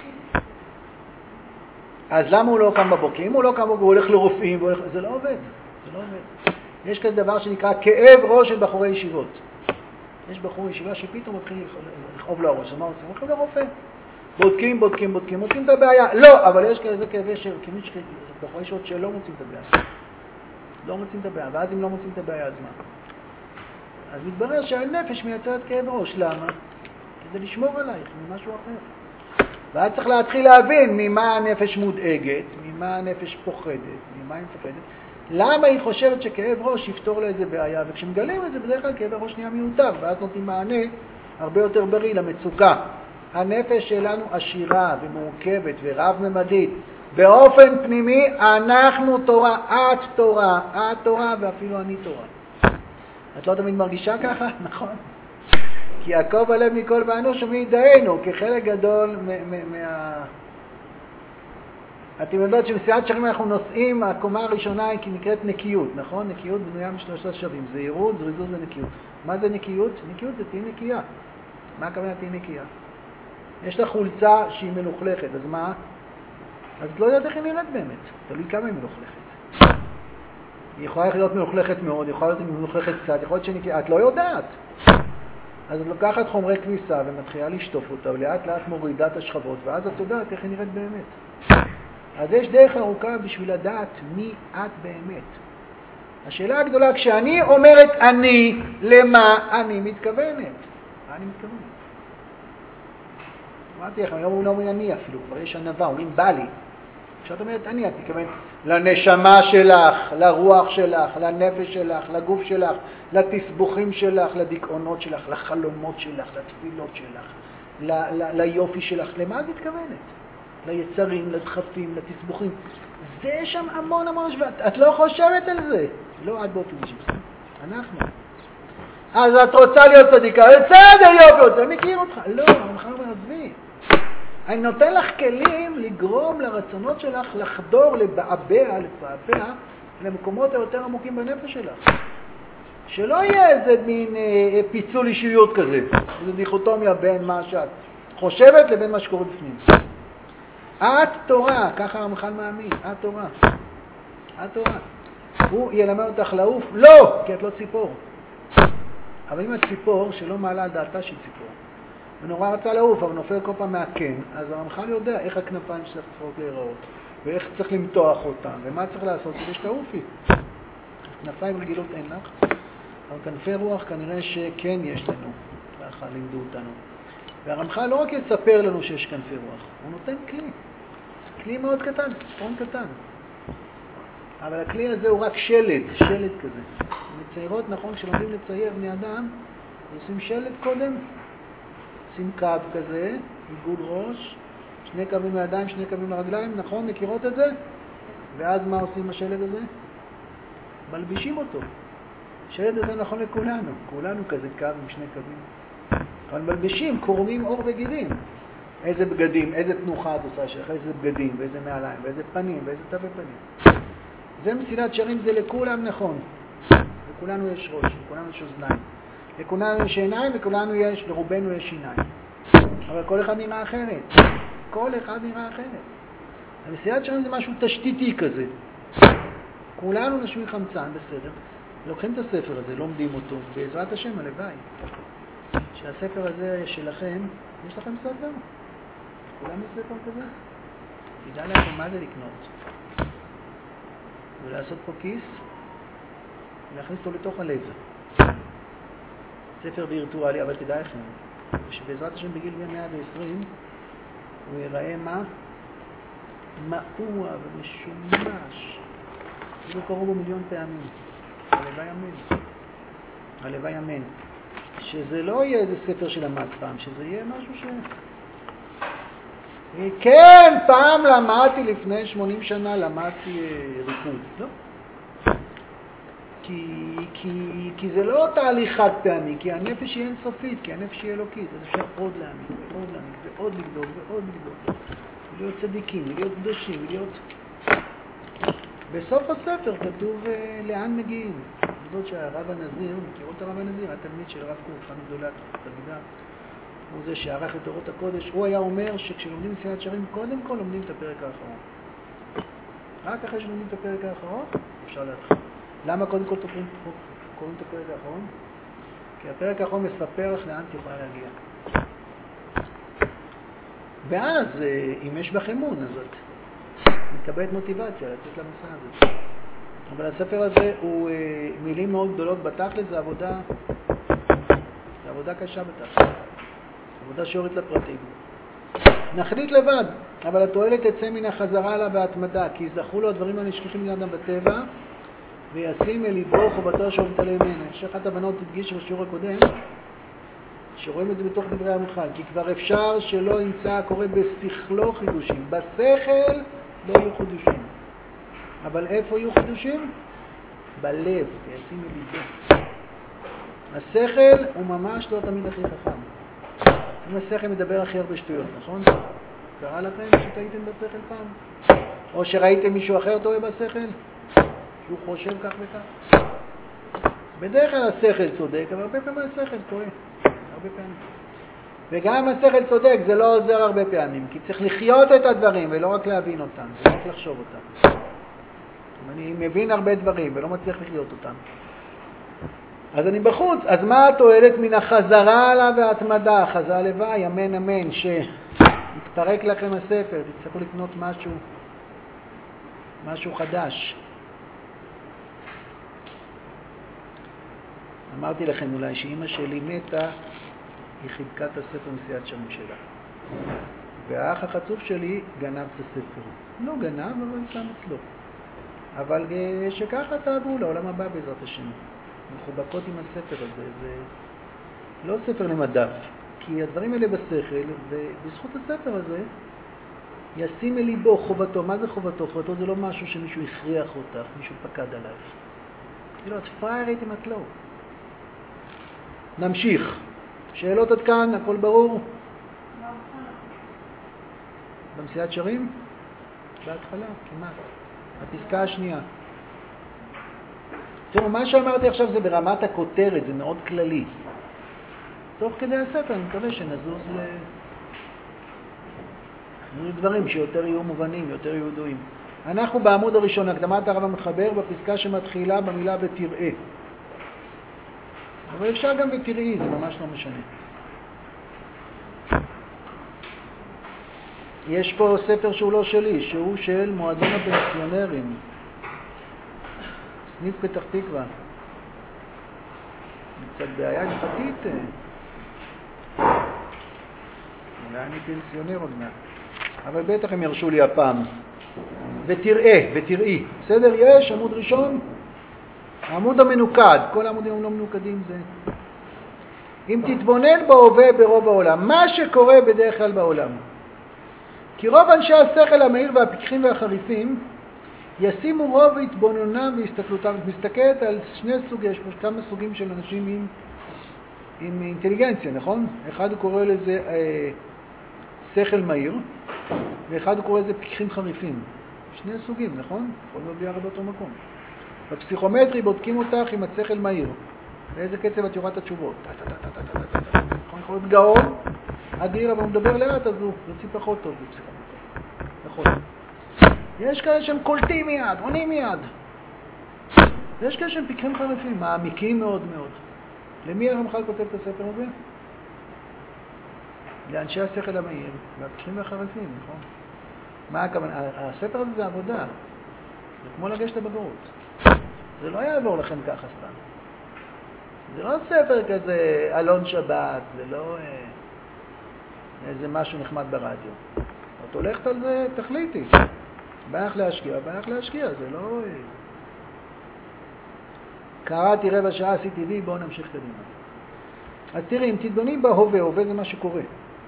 אז למה הוא לא קם בבוקר? אם הוא לא קם בבוקר, הוא הולך לרופאים, והולך... זה לא עובד. זה לא עובד. יש כזה דבר שנקרא כאב ראש של בחורי ישיבות. יש בחור ישיבה שפתאום מתחיל לכאוב לו הראש. אז מה עושים? הולכים לרופא. בודקים, בודקים, בודקים, מוצאים את הבעיה. לא, אבל יש כזה כאבי שר, כי מישהו בחורי ישיבות שלא מוצאים את הבעיה. לא מוצאים את הבעיה. ואז אם לא מוצאים את הבעיה, אז מה? אז מתברר שהנפש מייצרת כאב ראש. למה? כדי לשמור עלייך ממשהו אחר. ואז צריך להתחיל להבין ממה הנפש מודאגת, ממה הנפש פוחדת, ממה היא מפחדת. למה היא חושבת שכאב ראש יפתור לה איזה בעיה, וכשמגלים את זה בדרך כלל כאב הראש נהיה מיותר, ואז נותנים מענה הרבה יותר בריא למצוקה. הנפש שלנו עשירה ומורכבת ורב-ממדית. באופן פנימי אנחנו תורה, את תורה, את תורה ואפילו אני תורה. את לא תמיד מרגישה ככה? נכון. כי יעקב הלב מכל באנוש ומידענו, כחלק גדול מה... אתם יודעות שבסיעת שרים אנחנו נושאים, הקומה הראשונה היא נקראת נקיות, נכון? נקיות בנויה משלושה שווים, זהירות, זריזות ונקיות. מה זה נקיות? נקיות זה תהיה נקייה. מה הכוונה תהי נקייה? יש לך חולצה שהיא מלוכלכת, אז מה? אז את לא יודעת איך היא נראית באמת, תלוי כמה היא מלוכלכת. היא יכולה להיות מלוכלכת מאוד, היא יכולה להיות מלוכלכת קצת, יכול להיות שנקייה, את לא יודעת. אז את לוקחת חומרי כביסה ומתחילה לשטוף אותה, ולאט לאט מורידה את השכבות, ואז את יודעת איך היא נראית באמת. אז יש דרך ארוכה בשביל לדעת מי את באמת. השאלה הגדולה, כשאני אומרת אני, למה אני מתכוונת? מה אני מתכוונת? אמרתי לכם, היום הוא לא אומר אני אפילו, כבר יש ענווה, אומרים בא לי. כשאת אומרת אני, את מתכוונת לנשמה שלך, לרוח שלך, לנפש שלך, לגוף שלך, לתסבוכים שלך, לדיכאונות שלך, לחלומות שלך, לתפילות שלך, ל- ל- ליופי שלך. למה את מתכוונת? ליצרים, לדחפים, לתסבוכים. זה שם המון המון שבט. את לא חושבת על זה. לא את באופן אישי. אנחנו. אז את רוצה להיות צדיקה, בסדר יופי, אני מכיר אותך. לא, אני מחר אומר, עזבי. אני נותן לך כלים לגרום לרצונות שלך לחדור, לבעבע, לפעבע, למקומות היותר עמוקים בנפש שלך. שלא יהיה איזה מין אה, פיצול אישיות כזה, איזו דיכוטומיה בין מה שאת חושבת לבין מה שקורה בפנים. את תורה, ככה הרמח"ל מאמין, את תורה. את תורה. הוא ילמד אותך לעוף? לא, כי את לא ציפור. אבל אם את ציפור שלא מעלה על דעתה של ציפור, ונורא רצה לעוף, אבל נופל כל פעם מהקן, אז הרמח"ל יודע איך הכנפיים שלך צריכות להיראות, ואיך צריך למתוח אותם, ומה צריך לעשות כדי שתעופי. כנפיים רגילות אין לך, אבל כנפי רוח כנראה שכן יש לנו, ככה לימדו אותנו. והרמח"ל לא רק יספר לנו שיש כנפי רוח, הוא נותן כלי. כלי מאוד קטן, ספון קטן. אבל הכלי הזה הוא רק שלד, שלד כזה. מציירות, נכון, כשלומדים לצייר בני אדם, עושים שלד קודם, עושים קו כזה, עיגול ראש, שני קווים לידיים, שני קווים לרגליים, נכון? מכירות את זה? ואז מה עושים השלד הזה? מלבישים אותו. השלד הזה נכון לכולנו, כולנו כזה קו עם שני קווים. אבל מלבישים, קורמים אור וגידים. איזה בגדים, איזה תנוחה את עושה שלך, איזה בגדים, ואיזה מעליים, ואיזה פנים, ואיזה תווי פנים. זה מסילת שרים, זה לכולם נכון. לכולנו יש ראש, לכולנו יש אוזניים. לכולנו יש עיניים, לכולנו יש, לרובנו יש שיניים. אבל כל אחד נראה אחרת. כל אחד נראה אחרת. המסילת שרים זה משהו תשתיתי כזה. כולנו נשוי חמצן, בסדר. לוקחים את הספר הזה, לומדים אותו, בעזרת השם, הלוואי. שהספר הזה שלכם, יש לכם ספר? כולם יש ספר כזה? תדע לכם מה זה לקנות. ולעשות פה כיס, ולהכניס אותו לתוך הלב. ספר וירטואלי, אבל תדע לכם, שבעזרת השם בגיל מאה ועשרים, הוא ייראה מה? מעוע ומשומש. זה לא קראו בו מיליון פעמים. הלוואי אמן. הלוואי אמן. שזה לא יהיה איזה ספר שלמד פעם, שזה יהיה משהו ש... כן, פעם למדתי, לפני שמונים שנה למדתי ריקוד. לא. כי, כי, כי זה לא תהליך חד פעמי, כי הנפש היא אינסופית, כי הנפש היא אלוקית, אז אפשר עוד להעמיק, ועוד להעמיק, ועוד לגדול, ועוד לגדול. ולהיות צדיקים, ולהיות קדושים, ולהיות... בסוף הספר כתוב לאן מגיעים. זאת שהרב הנזיר, מכירות הרב הנזיר, התלמיד של הרב קוק, אחד מגדולי התלמידה, הוא זה שערך את אורות הקודש, הוא היה אומר שכשלומדים מסילת שרים, קודם כל לומדים את הפרק האחרון. רק אחרי שלומדים את הפרק האחרון, אפשר להתחיל. למה קודם כל קוראים את הפרק האחרון? כי הפרק האחרון מספר לך לאן תוכל להגיע. ואז, אם יש בך אמון, אז את מתקבלת מוטיבציה לצאת למסע הזה. אבל הספר הזה הוא מילים מאוד גדולות בתכל'ס, זה עבודה, זה עבודה קשה בתכל'ס. עבודה שיורית לפרטים. נחליט לבד, אבל התועלת תצא מן החזרה לה בהתמדה, כי זכו לו הדברים הנשכחים לאדם בטבע, וישים אל ליבו חובתו שעובדת עליהם ממנו. שאחת הבנות תדגיש בשיעור הקודם, שרואים את זה בתוך דברי המחל, כי כבר אפשר שלא ימצא קורא בשכלו חידושים. בשכל לא יהיו חידושים. אבל איפה יהיו חידושים? בלב, וישים אל ליבו. השכל הוא ממש לא תמיד הכי חכם. אם השכל מדבר הכי הרבה שטויות, נכון? קרה לכם שטעיתם בשכל פעם? או שראיתם מישהו אחר טועה בשכל? שהוא חושב כך וכך? בדרך כלל השכל צודק, אבל הרבה פעמים השכל טועה. הרבה פעמים. וגם אם השכל צודק, זה לא עוזר הרבה פעמים, כי צריך לחיות את הדברים ולא רק להבין אותם, ולא רק לחשוב אותם. אני מבין הרבה דברים ולא מצליח לחיות אותם. אז אני בחוץ, אז מה התועלת מן החזרה עליו וההתמדה? חזרה לוואי, אמן אמן, שיתפרק לכם הספר, תצטרכו לקנות משהו, משהו חדש. אמרתי לכם אולי שאמא שלי מתה, היא חיבקה את הספר מסיעת שרים שלה. והאח החצוף שלי גנב את הספר. לא גנב, אבל שם אצלו. אבל שככה תעברו לעולם הבא בעזרת השם. מחובקות עם הספר הזה. זה לא ספר למדף, כי הדברים האלה בשכל, ובזכות הספר הזה ישים אל ליבו חובתו. מה זה חובתו? חובתו זה לא משהו שמישהו הכריח אותך, מישהו פקד עליו. כאילו, את פריירית אם את לא. נמשיך. שאלות עד כאן, הכל ברור? במסיעת שרים? בהתחלה, כמעט. הפסקה השנייה. תראו, מה שאמרתי עכשיו זה ברמת הכותרת, זה מאוד כללי. תוך כדי הספר אני מקווה שנזוז ל... דברים שיותר יהיו מובנים, יותר יהיו ידועים. אנחנו בעמוד הראשון, הקדמת הרב המחבר, בפסקה שמתחילה במילה ותראה. אבל אפשר גם ותראי, זה ממש לא משנה. יש פה ספר שהוא לא שלי, שהוא של מועדון הפנסיונרים. סניף פתח תקווה. קצת בעיה הלכתית. אולי אני פנסיונר עוד מעט. אבל בטח הם ירשו לי הפעם. ותראה, ותראי. בסדר? יש עמוד ראשון. העמוד המנוקד. כל העמודים לא מנוקדים זה. אם תתבונן בהווה ברוב העולם. מה שקורה בדרך כלל בעולם. כי רוב אנשי השכל המהיר והפיקחים והחריפים ישימו רוב התבוננם והסתכלותם. את מסתכלת על שני סוגים, יש פה כמה סוגים של אנשים עם, עם אינטליגנציה, נכון? אחד הוא קורא לזה אה, שכל מהיר, ואחד הוא קורא לזה פיקחים חריפים. שני סוגים, נכון? יכול להיות ביחד באותו מקום. בפסיכומטרי בודקים אותך עם השכל מהיר. באיזה קצב את יורת התשובות. נכון, יכול להיות גאון, אדיר, אבל הוא מדבר לאט, אז הוא יוציא פחות טוב בפסיכומטרי. נכון. יש כאלה שהם קולטים מיד, עונים מיד. ויש כאלה שהם פיקחים חריפים, מעמיקים מאוד מאוד. למי הרמח"ל כותב את הספר הזה? לאנשי השכל המהיר, והפיקחים והחריפים, נכון? מה הכוונה? הספר הזה זה עבודה. זה כמו לגשת לבגרות. זה לא יעבור לכם ככה סתם. זה לא ספר כזה אלון שבת, זה לא אה, איזה משהו נחמד ברדיו. את הולכת על זה, תחליטי. בא לך להשקיע, בא לך להשקיע, זה לא... אה... קראתי רבע שעה, עשיתי וי, בואו נמשיך קדימה. אז תראי, אם תתבוננים בהווה, הווה זה מה שקורה.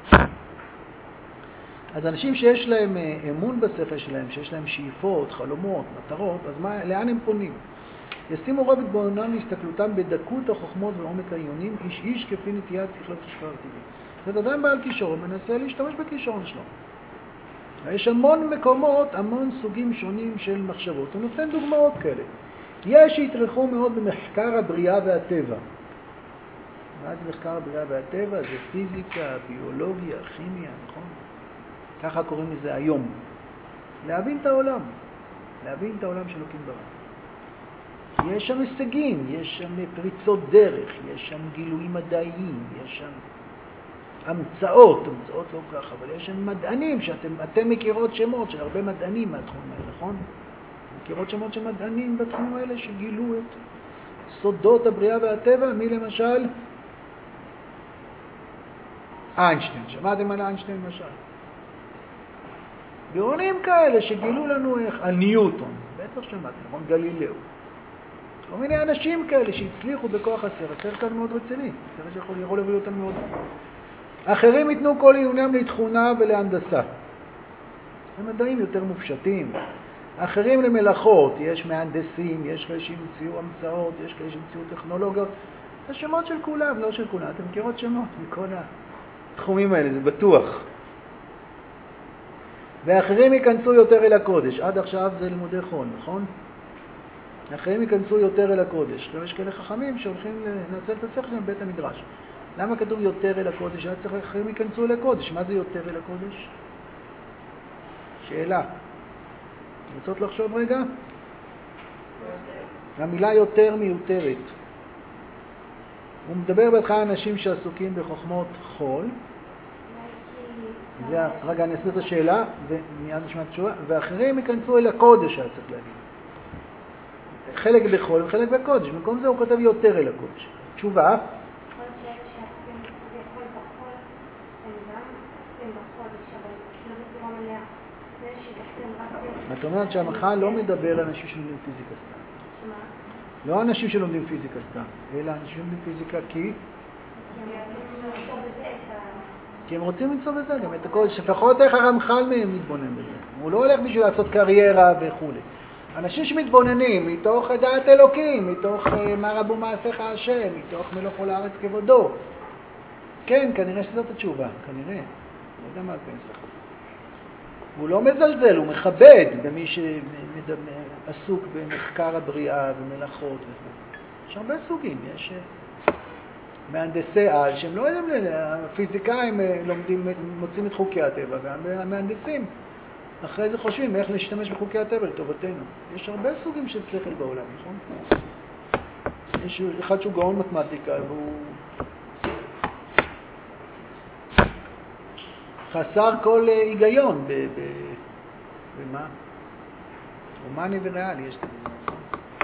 אז אנשים שיש להם אמון בשכל שלהם, שיש להם שאיפות, חלומות, מטרות, אז מה, לאן הם פונים? ישימו רוב התבוננם להסתכלותם בדקות החוכמות ועומק העיונים, איש איש כפי נטיית שכלו כשפר טבעי. זאת אדם בעל כישרון, מנסה להשתמש בכישרון שלו. יש המון מקומות, המון סוגים שונים של מחשבות. הוא נותן דוגמאות כאלה. יש שיתרחו מאוד במחקר הבריאה והטבע. מה זה מחקר הבריאה והטבע? זה פיזיקה, ביולוגיה, כימיה, נכון? ככה קוראים לזה היום. להבין את העולם. להבין את העולם שלוקים ברא. יש שם הישגים, יש שם פריצות דרך, יש שם גילויים מדעיים, יש שם המצאות, המצאות לא ככה, אבל יש שם מדענים שאתם אתם מכירות שמות של הרבה מדענים מהתחומים האלה, נכון? מכירות שמות של מדענים בתחומים האלה שגילו את סודות הבריאה והטבע, מי למשל? איינשטיין. שמעתם על איינשטיין למשל? גאונים כאלה שגילו לנו איך, על ניוטון, בטח שמעתם, נכון? גלילאו. כל מיני אנשים כאלה שהצליחו בכוח הסרט, סרט כאן מאוד רציני, סרט שיכול יכול להביא אותם מאוד. אחרים ייתנו כל עיונם לתכונה ולהנדסה. הם מדעים יותר מופשטים. אחרים למלאכות, יש מהנדסים, יש כאלה שהמציאו המצאות, יש כאלה שהמציאו טכנולוגיות. זה שמות של כולם, לא של כולם. אתם מכירות שמות מכל התחומים האלה, זה בטוח. ואחרים ייכנסו יותר אל הקודש. עד עכשיו זה לימודי חול, נכון? אחרים ייכנסו יותר אל הקודש. יש כאלה חכמים שהולכים לנצל את השכל שלהם בבית המדרש. למה כתוב יותר אל הקודש? היה צריך אחרים ייכנסו אל הקודש. מה זה יותר אל הקודש? שאלה. רוצות לחשוב רגע? המילה יותר מיותרת. הוא מדבר בהתחלה אנשים שעסוקים בחוכמות חול. זה, רגע, אני אסביר את השאלה, ומיד נשמע את התשובה. ואחרים ייכנסו אל הקודש, היה צריך להגיד. חלק בחול וחלק בקודש. במקום זה הוא כותב יותר אל הקודש. תשובה. את אומרת שהמח"ל לא מדבר על אנשים שלומדים פיזיקה סתם. לא אנשים שלומדים פיזיקה סתם, אלא אנשים שלומדים פיזיקה כי... כי הם רוצים למצוא בזה גם את הכל, שפחות איך הרמח"ל מהם מתבונן בזה. הוא לא הולך בשביל לעשות קריירה וכו'. אנשים שמתבוננים מתוך דעת אלוקים, מתוך מה רבו מעשיך השם, מתוך מלוך כל הארץ כבודו. כן, כנראה שזאת התשובה, כנראה. לא יודע מה להיכנס לך. הוא לא מזלזל, הוא מכבד במי שעסוק במחקר הבריאה ומלאכות וכו'. יש הרבה סוגים, יש מהנדסי על שהם לא יודעים, הפיזיקאים לומדים, מוצאים את חוקי הטבע, והמהנדסים אחרי זה חושבים איך להשתמש בחוקי הטבע לטובתנו. יש הרבה סוגים של שכל בעולם, נכון? יש אחד שהוא גאון מתמטיקה והוא חסר כל היגיון, במה? הומני וריאלי, יש לזה, נכון?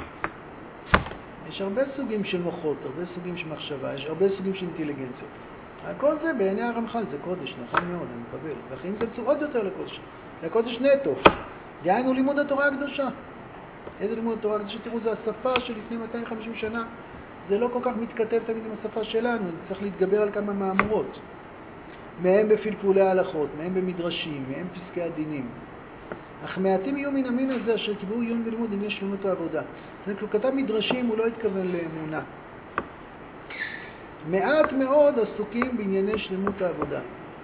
יש הרבה סוגים של מוחות, הרבה סוגים של מחשבה, יש הרבה סוגים של אינטליגנציות. כל זה בעיני הרמח"ל זה קודש, נכון מאוד, אני מקבל. ואחרים כנסו עוד יותר לקודש, לקודש נטו. דהיינו לימוד התורה הקדושה. איזה לימוד התורה הקדושה? תראו, זה השפה שלפני מאתיים וחמישים שנה, זה לא כל כך מתכתב תמיד עם השפה שלנו, צריך להתגבר על כמה מאמרות. מהם בפלפולי ההלכות, מהם במדרשים, מהם פסקי הדינים. אך מעטים יהיו מן המין הזה אשר קיבלו עיון ולימוד אם יש שלמות העבודה. זאת אומרת, כתב מדרשים הוא לא התכוון לאמונה. מעט מאוד עסוקים בענייני שלמות העבודה.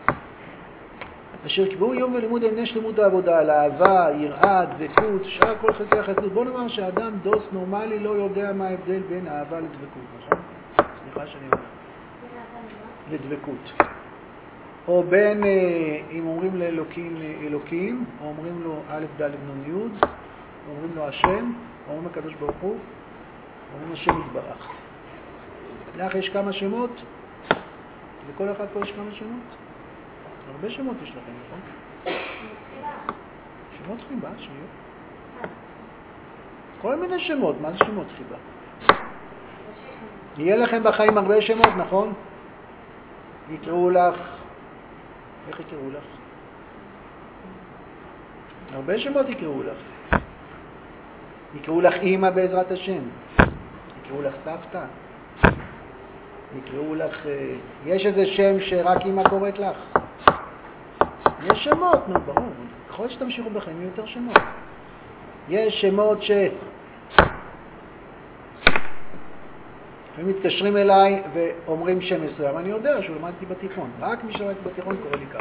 אשר קיבלו עיון ולימוד בענייני שלמות העבודה, על אהבה, יראה, דבקות, שאר כל חלקי החסדות. בוא נאמר שאדם דוס נורמלי לא יודע מה ההבדל בין אהבה לדבקות, נכון? סליחה שאני אומר. לדבקות. או בין, אם אומרים לאלוקים אלוקים, או אומרים לו א' ד' נ' י', או אומרים לו השם, או אומרים הקדוש ברוך הוא, או אומרים השם יתברך. לך יש כמה שמות? לכל אחד פה יש כמה שמות? הרבה שמות יש לכם, נכון? שמות חיבה, שיהיה. כל מיני שמות, מה זה שמות חיבה? יהיה לכם בחיים הרבה שמות, נכון? יקראו לך, איך יקראו לך? הרבה שמות יקראו לך. יקראו לך אמא בעזרת השם. יקראו לך סבתא. יקראו לך, יש איזה שם שרק אמא קוראת לך. יש שמות, נו, ברור. ככל שתמשיכו בחיים, יהיו יותר שמות. יש שמות ש... הם מתקשרים אליי ואומרים שם מסוים. אני יודע שהוא למדתי בתיכון. רק מי שלמדתי בתיכון קורא לי ככה.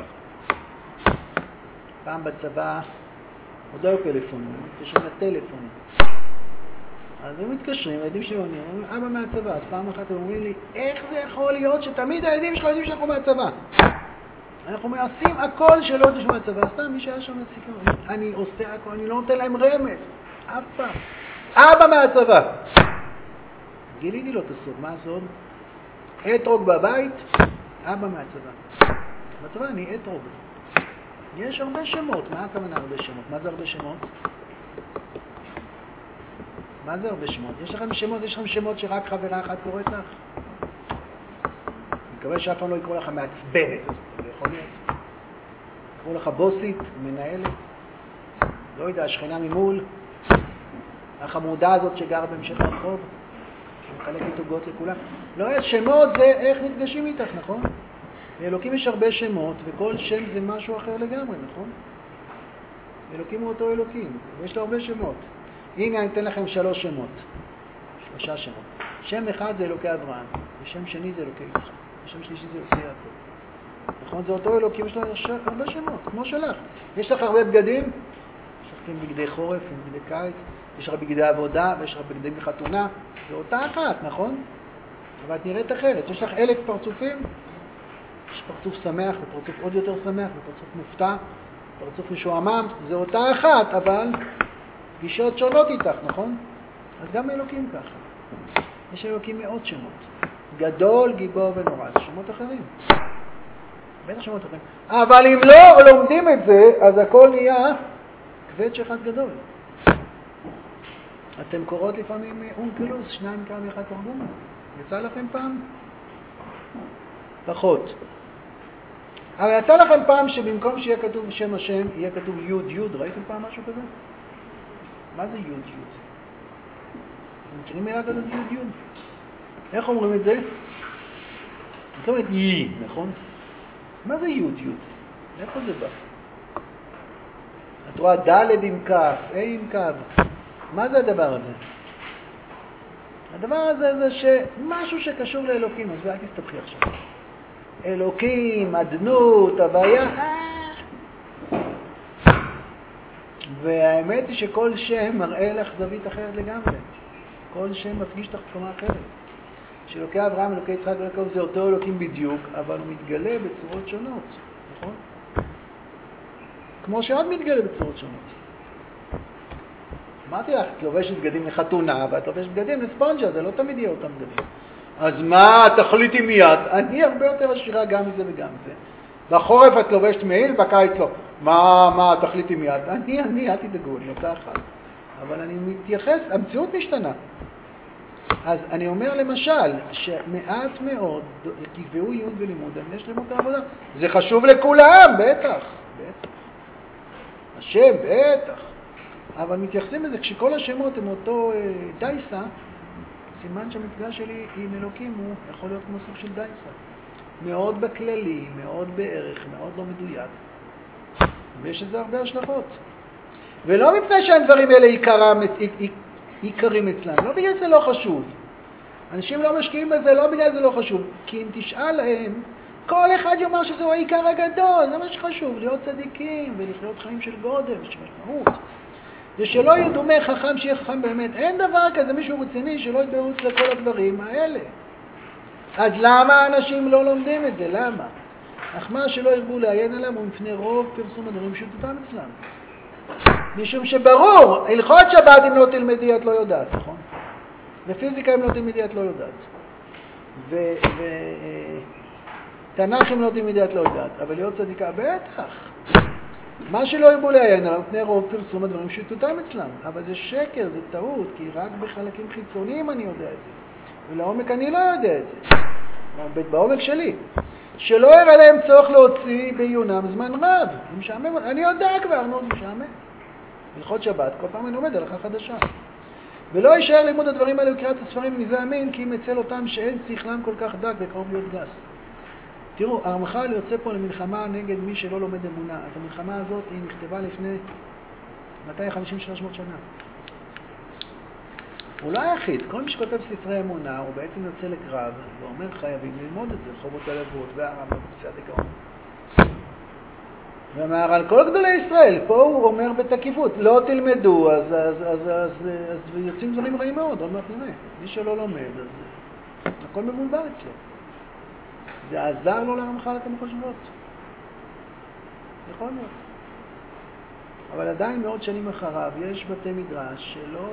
פעם בצבא, עוד לא פלאפונים, הם מתקשרים לטלפונים. אז הם מתקשרים, הילדים שלי אומרים, אבא מהצבא. אז פעם אחת הם אומרים לי, איך זה יכול להיות שתמיד הילדים שלך יודעים שאנחנו מהצבא? אנחנו מעשים הכל שלא יודעים מהצבא. סתם מי שהיה שם לסיכון. אני עושה הכל, אני לא נותן להם רמז. אף פעם. אבא מהצבא. גיליתי לו את הסוד. מה הסוד? אתרוג בבית, אבא מהצבא. בצבא אני אתרוג. יש הרבה שמות. מה הכוונה הרבה שמות? מה זה הרבה שמות? מה זה הרבה שמות? יש לכם שמות, יש לכם שמות שרק חברה אחת קוראת לך? אני מקווה שאף פעם לא יקראו לך מעצבנת. זה יכול להיות. יקראו לך בוסית, מנהלת. לא יודע, שכנה ממול. החמודה הזאת שגרה במשך הרחוב. שמחלקת עוגות לכולם. לא, שמות זה איך נפגשים איתך, נכון? לאלוקים יש הרבה שמות, וכל שם זה משהו אחר לגמרי, נכון? אלוקים הוא אותו אלוקים, ויש לו הרבה שמות. הנה אני אתן לכם שלוש שמות. שלושה שמות. שם אחד זה אלוקי אברהם, ושם שני זה אלוקי יצחק, ושם שלישי זה אלוקי יעקב. נכון? זה אותו אלוקים, יש לו הרבה שמות, כמו שלך. יש לך הרבה בגדים? יש לך בגדי חורף, בגדי קיץ, יש לך בגדי עבודה, ויש לך בגדי חתונה. זה אותה אחת, נכון? אבל את נראית אחרת. יש לך אלף פרצופים, יש פרצוף שמח ופרצוף עוד יותר שמח ופרצוף מופתע, פרצוף משועמם, זה אותה אחת, אבל גישות שונות איתך, נכון? אז גם אלוקים ככה. יש אלוקים מאות שמות. גדול, גיבור ונורא. זה שמות אחרים. בטח שמות אחרים. אבל אם לא לומדים את זה, אז הכל נהיה קווץ' אחד גדול. אתם קוראות לפעמים אונקלוס, שניים נקרא מאחד תרגום. יצא לכם פעם? פחות. אבל יצא לכם פעם שבמקום שיהיה כתוב שם השם, יהיה כתוב יוד יוד. ראיתם פעם משהו כזה? מה זה יוד יוד? אתם מכירים מילה כזאת יוד יוד? איך אומרים את זה? זאת אומרת יי, נכון? מה זה יוד יוד? איפה זה בא? את רואה ד' עם כף, A עם כף. מה זה הדבר הזה? הדבר הזה זה שמשהו שקשור לאלוקים, אז אל תסתבכי עכשיו. אלוקים, הדנות, הוויה. והאמת היא שכל שם מראה לך זווית אחרת לגמרי. כל שם מפגיש לך תקומה אחרת. שאלוקי אברהם, אלוקי יצחק ויעקב זה אותו אלוקים בדיוק, אבל הוא מתגלה בצורות שונות, נכון? כמו שעוד מתגלה בצורות שונות. אמרתי לך, את לובשת בגדים לחתונה, ואת לובשת בגדים לספונג'ה, זה לא תמיד יהיה אותם בגדים. אז מה, תחליטי מיד? אני הרבה יותר עשירה גם מזה וגם זה. בחורף את לובשת מעיל, בקיץ לא. מה, מה, תחליטי מיד? אני, אני, אל תדאגו, אני אותה אחת. אבל אני מתייחס, המציאות משתנה. אז אני אומר למשל, שמעט מאוד יקבעו ייעוד ולימוד, אני יש לימוד העבודה. זה חשוב לכולם, בטח, בטח. השם, בטח. אבל מתייחסים לזה, כשכל השמות הם אותו אה, דייסה, סימן שהמפגש שלי עם אלוקים הוא יכול להיות כמו סוג של דייסה. מאוד בכללי, מאוד בערך, מאוד לא מדויק. ויש לזה הרבה השלכות. ולא מפני שהדברים האלה עיקרם, עיקרים אצלם, לא בגלל זה לא חשוב. אנשים לא משקיעים בזה, לא בגלל זה לא חשוב. כי אם תשאל להם, כל אחד יאמר שזהו העיקר הגדול, זה מה שחשוב, להיות צדיקים ולחיות חיים של גודל, של משמעות. זה שלא יהיה דומה חכם שיהיה חכם באמת. אין דבר כזה מישהו רציני שלא יתברוץ לכל הדברים האלה. אז למה אנשים לא לומדים את זה? למה? אך מה שלא ירבו לעיין עליהם הוא מפני רוב פרסום הדברים שתותם אצלם. משום שברור, הלכות שבת אם לא תלמדי את לא יודעת, נכון? ופיזיקה אם לא תלמדי את לא יודעת. ותנ"ך אם לא תלמדי את לא יודעת. אבל להיות צדיקה, בטח. מה שלא ירבו לעיין עליהם מפני רוב פרסום הדברים שתותם אצלם. אבל זה שקר, זה טעות, כי רק בחלקים חיצוניים אני יודע את זה. ולעומק אני לא יודע את זה. בעומק שלי. שלא יראה להם צורך להוציא בעיונם זמן רב. משעמם, אני יודע כבר, נו, משעמם. הלכות שבת, כל פעם אני עומד הלכה חדשה. ולא יישאר לימוד הדברים האלה וקריאת הספרים מזה אמין, כי אם אצל אותם שאין שכלם כל כך דק וקרוב להיות גס. תראו, הרמח"ל יוצא פה למלחמה נגד מי שלא לומד אמונה. אז המלחמה הזאת היא נכתבה לפני מאתיים וחמישים שלוש מאות שנה. הוא לא היחיד. כל מי שכותב ספרי אמונה, הוא בעצם יוצא לקרב ואומר חייבים ללמוד את זה, חובות הלבבות והרמב"ם ופסקי הדיכאון. ואמר על כל גדולי ישראל, פה הוא אומר בתקיפות, לא תלמדו, אז, אז, אז, אז, אז יוצאים דברים רעים מאוד, עוד מעט נראה. מי שלא לומד, אז הכל מבולבל אצלו. זה עזר לו לרמח"ל, אתם חושבות? יכול להיות. אבל עדיין מאות שנים אחריו יש בתי מדרש שלא...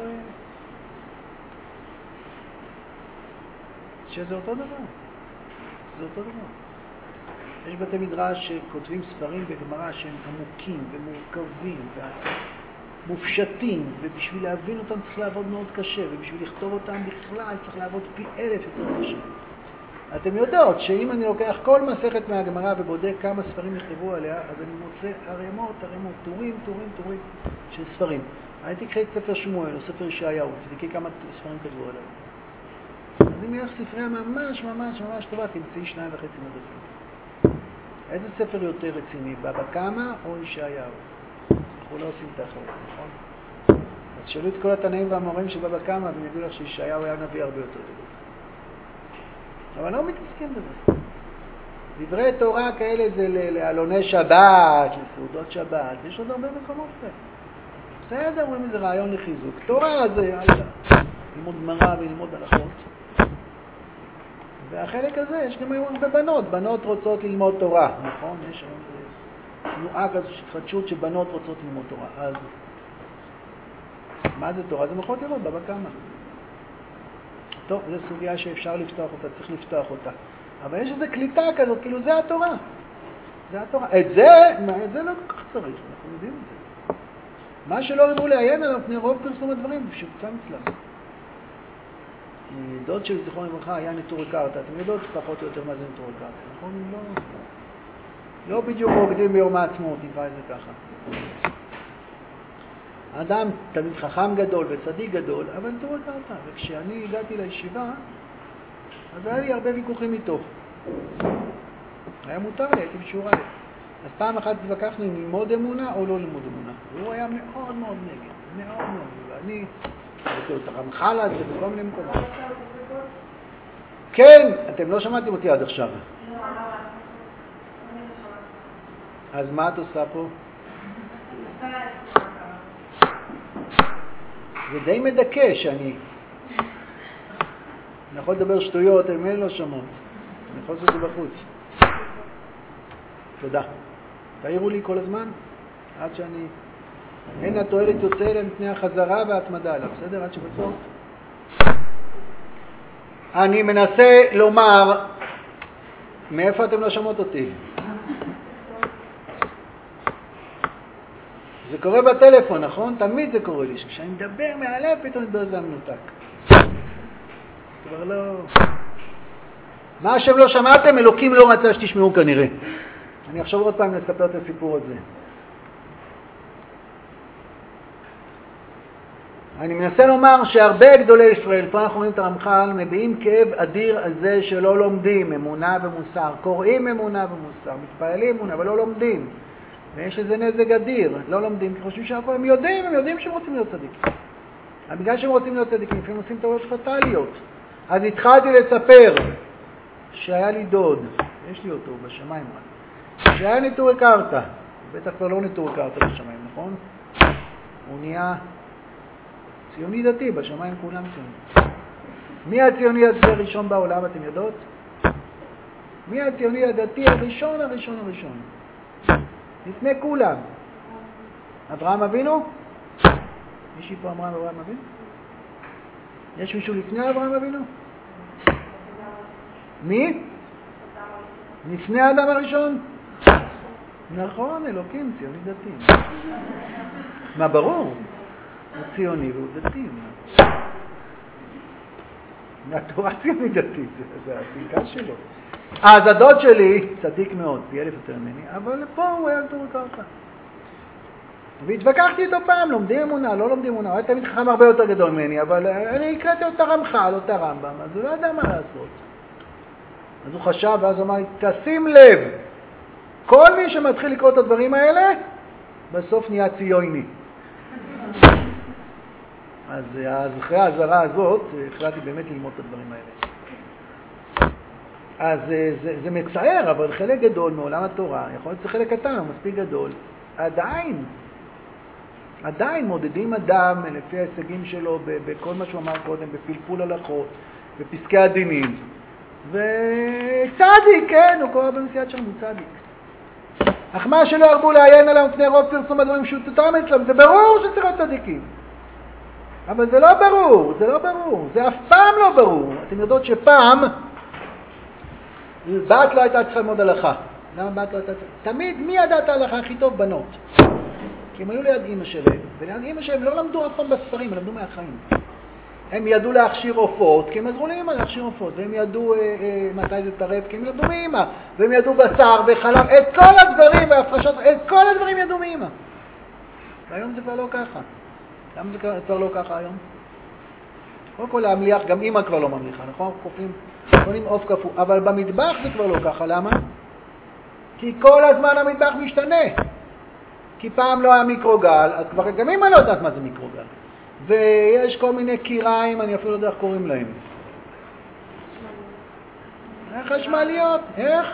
שזה אותו דבר. זה אותו דבר. יש בתי מדרש שכותבים ספרים בגמרא שהם עמוקים ומורכבים ומופשטים, ובשביל להבין אותם צריך לעבוד מאוד קשה, ובשביל לכתוב אותם בכלל צריך לעבוד פי אלף יותר קשה. אתם יודעות שאם אני לוקח כל מסכת מהגמרא ובודק כמה ספרים נכתבו עליה, אז אני מוצא ערימות, ערימות, טורים, טורים, טורים של ספרים. אני תקחי את ספר שמואל או ספר ישעיהו, תבדקי כמה ספרים כתבו עליה. אז אם יש ספריה ממש ממש ממש טובה, תמצאי שניים וחצי מדפים. איזה ספר יותר רציני, בבא קמא או ישעיהו? אנחנו לא עושים את האחרת, נכון? אז שאלו את כל התנאים והמורים של בבא קמא, והם יגידו לך שישעיהו היה נביא הרבה יותר גדול. אבל לא מתעסקים בזה. דברי תורה כאלה זה לעלוני שבת, לסעודות שבת, יש עוד הרבה מקומות כאלה. בסדר, אומרים איזה רעיון לחיזוק. תורה זה, יאללה, ללמוד גמרא וללמוד הלכות. והחלק הזה, יש גם היום הרבה בנות, בנות רוצות ללמוד תורה, נכון? יש היום תנועה כזו של התחדשות שבנות רוצות ללמוד תורה. אז מה זה תורה? זה מלכות ללמוד בבא קמא. טוב, זו סוגיה שאפשר לפתוח אותה, צריך לפתוח אותה. אבל יש איזו קליטה כזאת, כאילו זה התורה. זה התורה. את זה, את זה לא כל כך צריך, אנחנו יודעים את זה. מה שלא רבו לעיין עליו פני רוב פרסום הדברים, שפצם אצלם. דוד של זיכרון לברכה היה נטורי קרתא. אתם יודעות פחות או יותר מה זה נטורי קרתא, נכון? לא, לא בדיוק רוקדים ביום העצמאות, נקרא את זה ככה. אדם תמיד חכם גדול וצדיק גדול, אבל נטורי קרתא. וכשאני הגעתי לישיבה, אז היה לי הרבה ויכוחים איתו. היה מותר לי, הייתי בשיעור א'. אז פעם אחת התווכחנו אם ללמוד אמונה או לא ללמוד אמונה. והוא היה מאוד מאוד נגד, מאוד מאוד. ואני ראיתי את הרמח"ל על זה בכל מיני מקומות. כן, אתם לא שמעתם אותי עד עכשיו. אז מה את עושה פה? זה די מדכא שאני... אני יכול לדבר שטויות, הם אין לא שמות. אני יכול לעשות את זה בחוץ. תודה. תעירו לי כל הזמן, עד שאני... אין התועלת יוצא אלה מפני החזרה וההתמדה עליו, בסדר? עד שבסוף. אני מנסה לומר, מאיפה אתם לא שמות אותי? זה קורה בטלפון, נכון? תמיד זה קורה לי. כשאני מדבר מהלב, פתאום מדבר זה המנותק. כבר לא... מה שהם לא שמעתם, אלוקים לא רצה שתשמעו כנראה. אני עכשיו עוד פעם לספר את הסיפור הזה. אני מנסה לומר שהרבה גדולי ישראל, פה אנחנו רואים את הרמח"ל, מביעים כאב אדיר על זה שלא לומדים אמונה ומוסר. קוראים אמונה ומוסר, מתפעלים אמונה, אבל לא לומדים. ויש איזה נזק אדיר, לא לומדים, כי חושבים שהכל, הם יודעים, הם יודעים שהם רוצים להיות צדיקים. אבל בגלל שהם רוצים להיות צדיקים, לפעמים עושים טעויות פטליות. אז התחלתי לספר שהיה לי דוד, יש לי אותו בשמיים רק, שהיה נטורי קרתא, בטח כבר לא נטורי קרתא בשמיים, נכון? הוא נהיה ציוני דתי, בשמיים כולם ציוני. מי הציוני הדתי הראשון בעולם, אתם יודעות? מי הציוני הדתי הראשון, הראשון, הראשון? לפני כולם. אברהם אבינו? מישהי פה אמרה אברהם אבינו? יש מישהו לפני אברהם אבינו? מי? לפני האדם הראשון? נכון, אלוקים, ציוני דתי. מה, ברור? הוא ציוני והוא דתי. מהתורה ציוני דתי, זה הפנקה שלו. אז הדוד שלי, צדיק מאוד, פי אלף יותר ממני, אבל פה הוא היה נטורי קרתא. והתווכחתי איתו פעם, לומדים אמונה, לא לומדים אמונה, הוא היה תמיד חכם הרבה יותר גדול ממני, אבל אני הקראתי אותה רמח"ל, אותה רמב"ם, אז הוא לא ידע מה לעשות. אז הוא חשב, ואז הוא אמר לי, תשים לב, כל מי שמתחיל לקרוא את הדברים האלה, בסוף נהיה ציוני. אז, אז אחרי ההזרה הזאת, החלטתי באמת ללמוד את הדברים האלה. אז זה, זה מצער, אבל חלק גדול מעולם התורה, יכול להיות שזה חלק קטן, הוא מספיק גדול, עדיין, עדיין מודדים אדם לפי ההישגים שלו בכל מה שהוא אמר קודם, בפלפול הלכות, בפסקי הדינים, וצדיק, כן, הוא קורא בנשיאת שם, הוא צדיק. אך מה שלא הרבו לעיין עליו מפני רוב פרסום הדברים פשוטותם אצלם, זה ברור שצריך להיות צדיקים. אבל זה לא ברור, זה לא ברור, זה אף פעם לא ברור. אתם יודעות שפעם, בת לא הייתה צריכה ללמוד הלכה. למה בת לא הייתה צריכה? תמיד, מי ידע את ההלכה הכי טוב? בנות. כי הם היו ליד אמא שלהם, וליד אמא שלהם לא למדו אף פעם בספרים, הם למדו מהחיים. הם ידעו להכשיר עופות, כי הם עזרו לאמא להכשיר עופות, והם ידעו אה, אה, מתי זה טרף, כי הם למדו מאמא, והם ידעו בשר וחלב, את כל הדברים והפרשות, את כל הדברים ידעו מאמא. והיום זה כבר לא ככה. למה זה כבר לא ככה היום? קודם כל להמליח, גם אמא כבר לא ממליחה, נכון? קופים, קונים עוף קפוא, אבל במטבח זה כבר לא ככה, למה? כי כל הזמן המטבח משתנה. כי פעם לא היה מיקרוגל, אז כבר גם אמא לא יודעת מה זה מיקרוגל. ויש כל מיני קיריים, אני אפילו לא יודע איך קוראים להם. חשמליות, איך?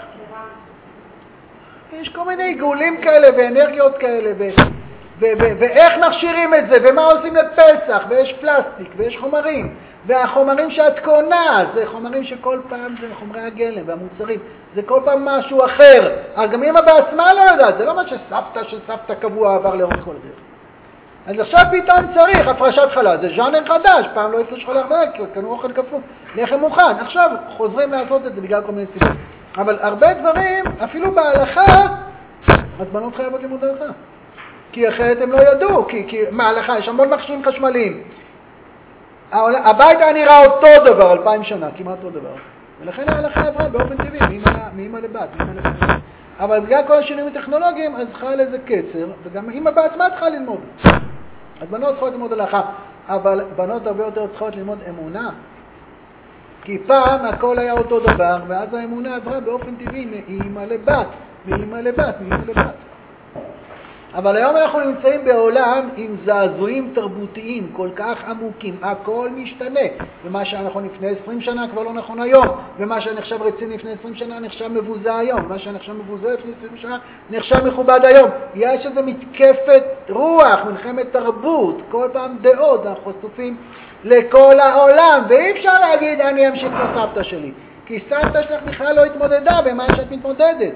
יש כל מיני עיגולים כאלה ואנרגיות כאלה, ו- ו- ו- ואיך מכשירים את זה, ומה עושים לפסח, ויש פלסטיק, ויש חומרים, והחומרים שאת קונה, זה חומרים שכל פעם זה חומרי הגלם והמוצרים, זה כל פעם משהו אחר. אז גם אמא בעצמה לא יודעת, זה לא מה שסבתא של סבתא קבוע עבר לאורך כל הדרך. אז עכשיו פתאום צריך הפרשת חלה, זה ז'אנר חדש, פעם לא הפרש חלה הרבה, כי קנו אוכל קפוא, לחם מוכן. עכשיו חוזרים לעשות את זה בגלל כל מיני סיבות. אבל הרבה דברים, אפילו בהלכה, אז בנות חייבות לימוד הלכה. כי אחרת הם לא ידעו, כי, כי מה הלכה? יש המון מכשירים חשמליים. הבית היה נראה אותו דבר, אלפיים שנה, כמעט אותו דבר. ולכן ההלכה עברה באופן טבעי, מאמא לבת, מאמא לבת. אבל בגלל כל השינויים הטכנולוגיים, אז חל איזה קצר, וגם אמא בעצמה צריכה ללמוד. אז בנות צריכות ללמוד הלכה, אבל בנות הרבה יותר צריכות ללמוד אמונה. כי פעם הכל היה אותו דבר, ואז האמונה עברה באופן טבעי מאמא לבת, מאמא לבת, מאמא לבת. אבל היום אנחנו נמצאים בעולם עם זעזועים תרבותיים כל כך עמוקים, הכל משתנה, ומה שאנחנו לפני עשרים שנה כבר לא נכון היום, ומה שנחשב רציני לפני עשרים שנה נחשב מבוזר היום, ומה שנחשב מבוזר לפני עשרים שנה נחשב מכובד היום. יש איזו מתקפת רוח, מלחמת תרבות, כל פעם דעות, אנחנו חשופים לכל העולם, ואי אפשר להגיד אני אמשיך לסבתא שלי, כי סבתא שלך בכלל לא התמודדה במה שאת מתמודדת.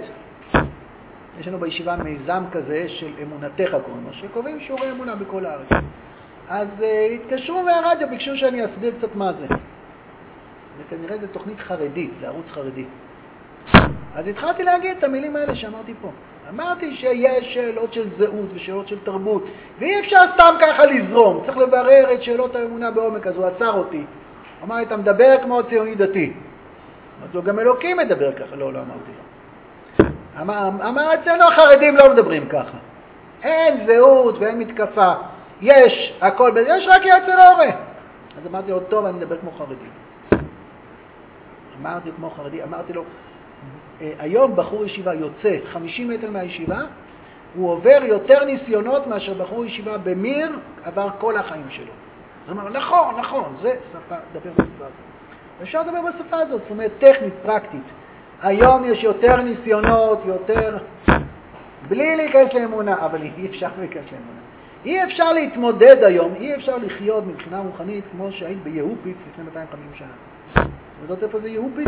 יש לנו בישיבה מיזם כזה של אמונתך קוראים, שקובעים שיעורי אמונה בכל הארץ. אז uh, התקשרו מהרדיו, ביקשו שאני אסביר קצת מה זה. וכנראה זה תוכנית חרדית, זה ערוץ חרדי. אז התחלתי להגיד את המילים האלה שאמרתי פה. אמרתי שיש שאלות של זהות ושאלות של תרבות, ואי אפשר סתם ככה לזרום, צריך לברר את שאלות האמונה בעומק. אז הוא עצר אותי. אמר לי, אתה מדבר כמו ציוני דתי. אז הוא גם אלוקים מדבר ככה, לא, לא אמרתי לו. אמר, אמר, אצלנו החרדים לא מדברים ככה. אין זהות ואין מתקפה. יש הכל, יש רק יצר אורה. אז אמרתי לו, טוב, אני מדבר כמו חרדי. אמרתי כמו חרדי, אמרתי לו, היום בחור ישיבה יוצא חמישים מטר מהישיבה, הוא עובר יותר ניסיונות מאשר בחור ישיבה במיר עבר כל החיים שלו. אז אמר, נכון, נכון, זה שפה, דבר בשפה הזאת. אפשר לדבר בשפה הזאת, זאת אומרת, טכנית, פרקטית. היום יש יותר ניסיונות, יותר, בלי להיכנס לאמונה, אבל אי אפשר להיכנס לאמונה. אי אפשר להתמודד היום, אי אפשר לחיות מבחינה רוחנית כמו שהיית ביהופיץ לפני מאתיים וחמישים שנה. וזאת איפה זה יהופיץ?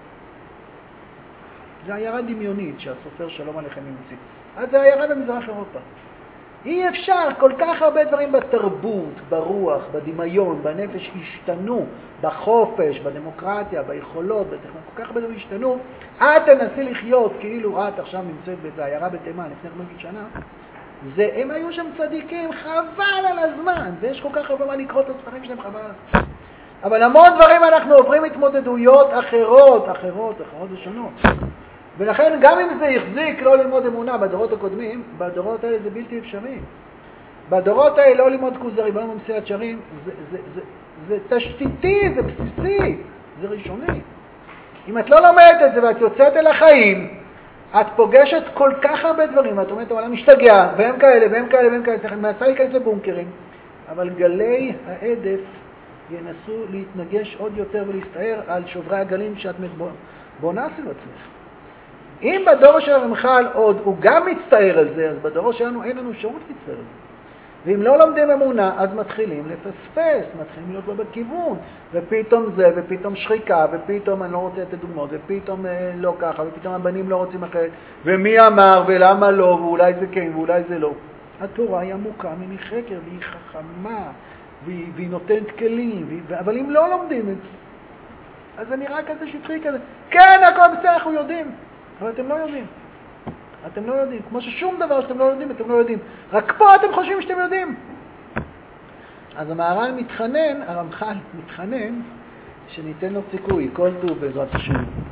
זה עיירה דמיונית שהסופר שלום עליכם ימציא. אז זה עיירה במזרח אירופה. אי אפשר, כל כך הרבה דברים בתרבות, ברוח, בדמיון, בנפש השתנו, בחופש, בדמוקרטיה, ביכולות, בטכנולוגיה, כל כך הרבה דברים השתנו. את תנסי לחיות כאילו את עכשיו נמצאת באיזה עיירה בתימן לפני חמישים שנה. זה, הם היו שם צדיקים, חבל על הזמן, ויש כל כך הרבה מה לקרוא את הספרים שלהם, חבל על הזמן. אבל המון דברים אנחנו עוברים התמודדויות אחרות, אחרות, אחרות ושונות. ולכן גם אם זה יחזיק לא ללמוד אמונה בדורות הקודמים, בדורות האלה זה בלתי אפשרי. בדורות האלה לא ללמוד כוזרי, ביום המסיעת שרים, זה, זה, זה, זה תשתיתי, זה בסיסי, זה ראשוני. אם את לא לומדת את זה ואת יוצאת אל החיים, את פוגשת כל כך הרבה דברים, ואת אומרת, העולם משתגע, והם כאלה, והם כאלה, והם כאלה, צריכים מעשה להיכנס לבונקרים, אבל גלי העדף ינסו להתנגש עוד יותר ולהסתער על שוברי הגלים שאת בונה סביב עצמך. אם בדור של הרמח"ל עוד הוא גם מצטער על זה, אז בדור שלנו אין לנו שירות להצטער על זה. ואם לא לומדים אמונה, אז מתחילים לפספס, מתחילים להיות לא בכיוון, ופתאום זה, ופתאום שחיקה, ופתאום אני לא רוצה לתת דוגמאות, ופתאום אה, לא ככה, ופתאום הבנים לא רוצים אחרת, ומי אמר ולמה לא, ואולי זה כן, ואולי זה לא. התורה היא עמוקה ממי חקר, והיא חכמה, והיא, והיא נותנת כלים, והיא, אבל אם לא לומדים את זה, אז זה נראה כזה שטחי כזה. כן, הכל בסדר, אנחנו יודעים. אבל אתם לא יודעים. אתם לא יודעים. כמו ששום דבר שאתם לא יודעים, אתם לא יודעים. רק פה אתם חושבים שאתם יודעים. אז המהר"ל מתחנן, הרמח"ל מתחנן, שניתן לו סיכוי, כל טוב בעזרת השם.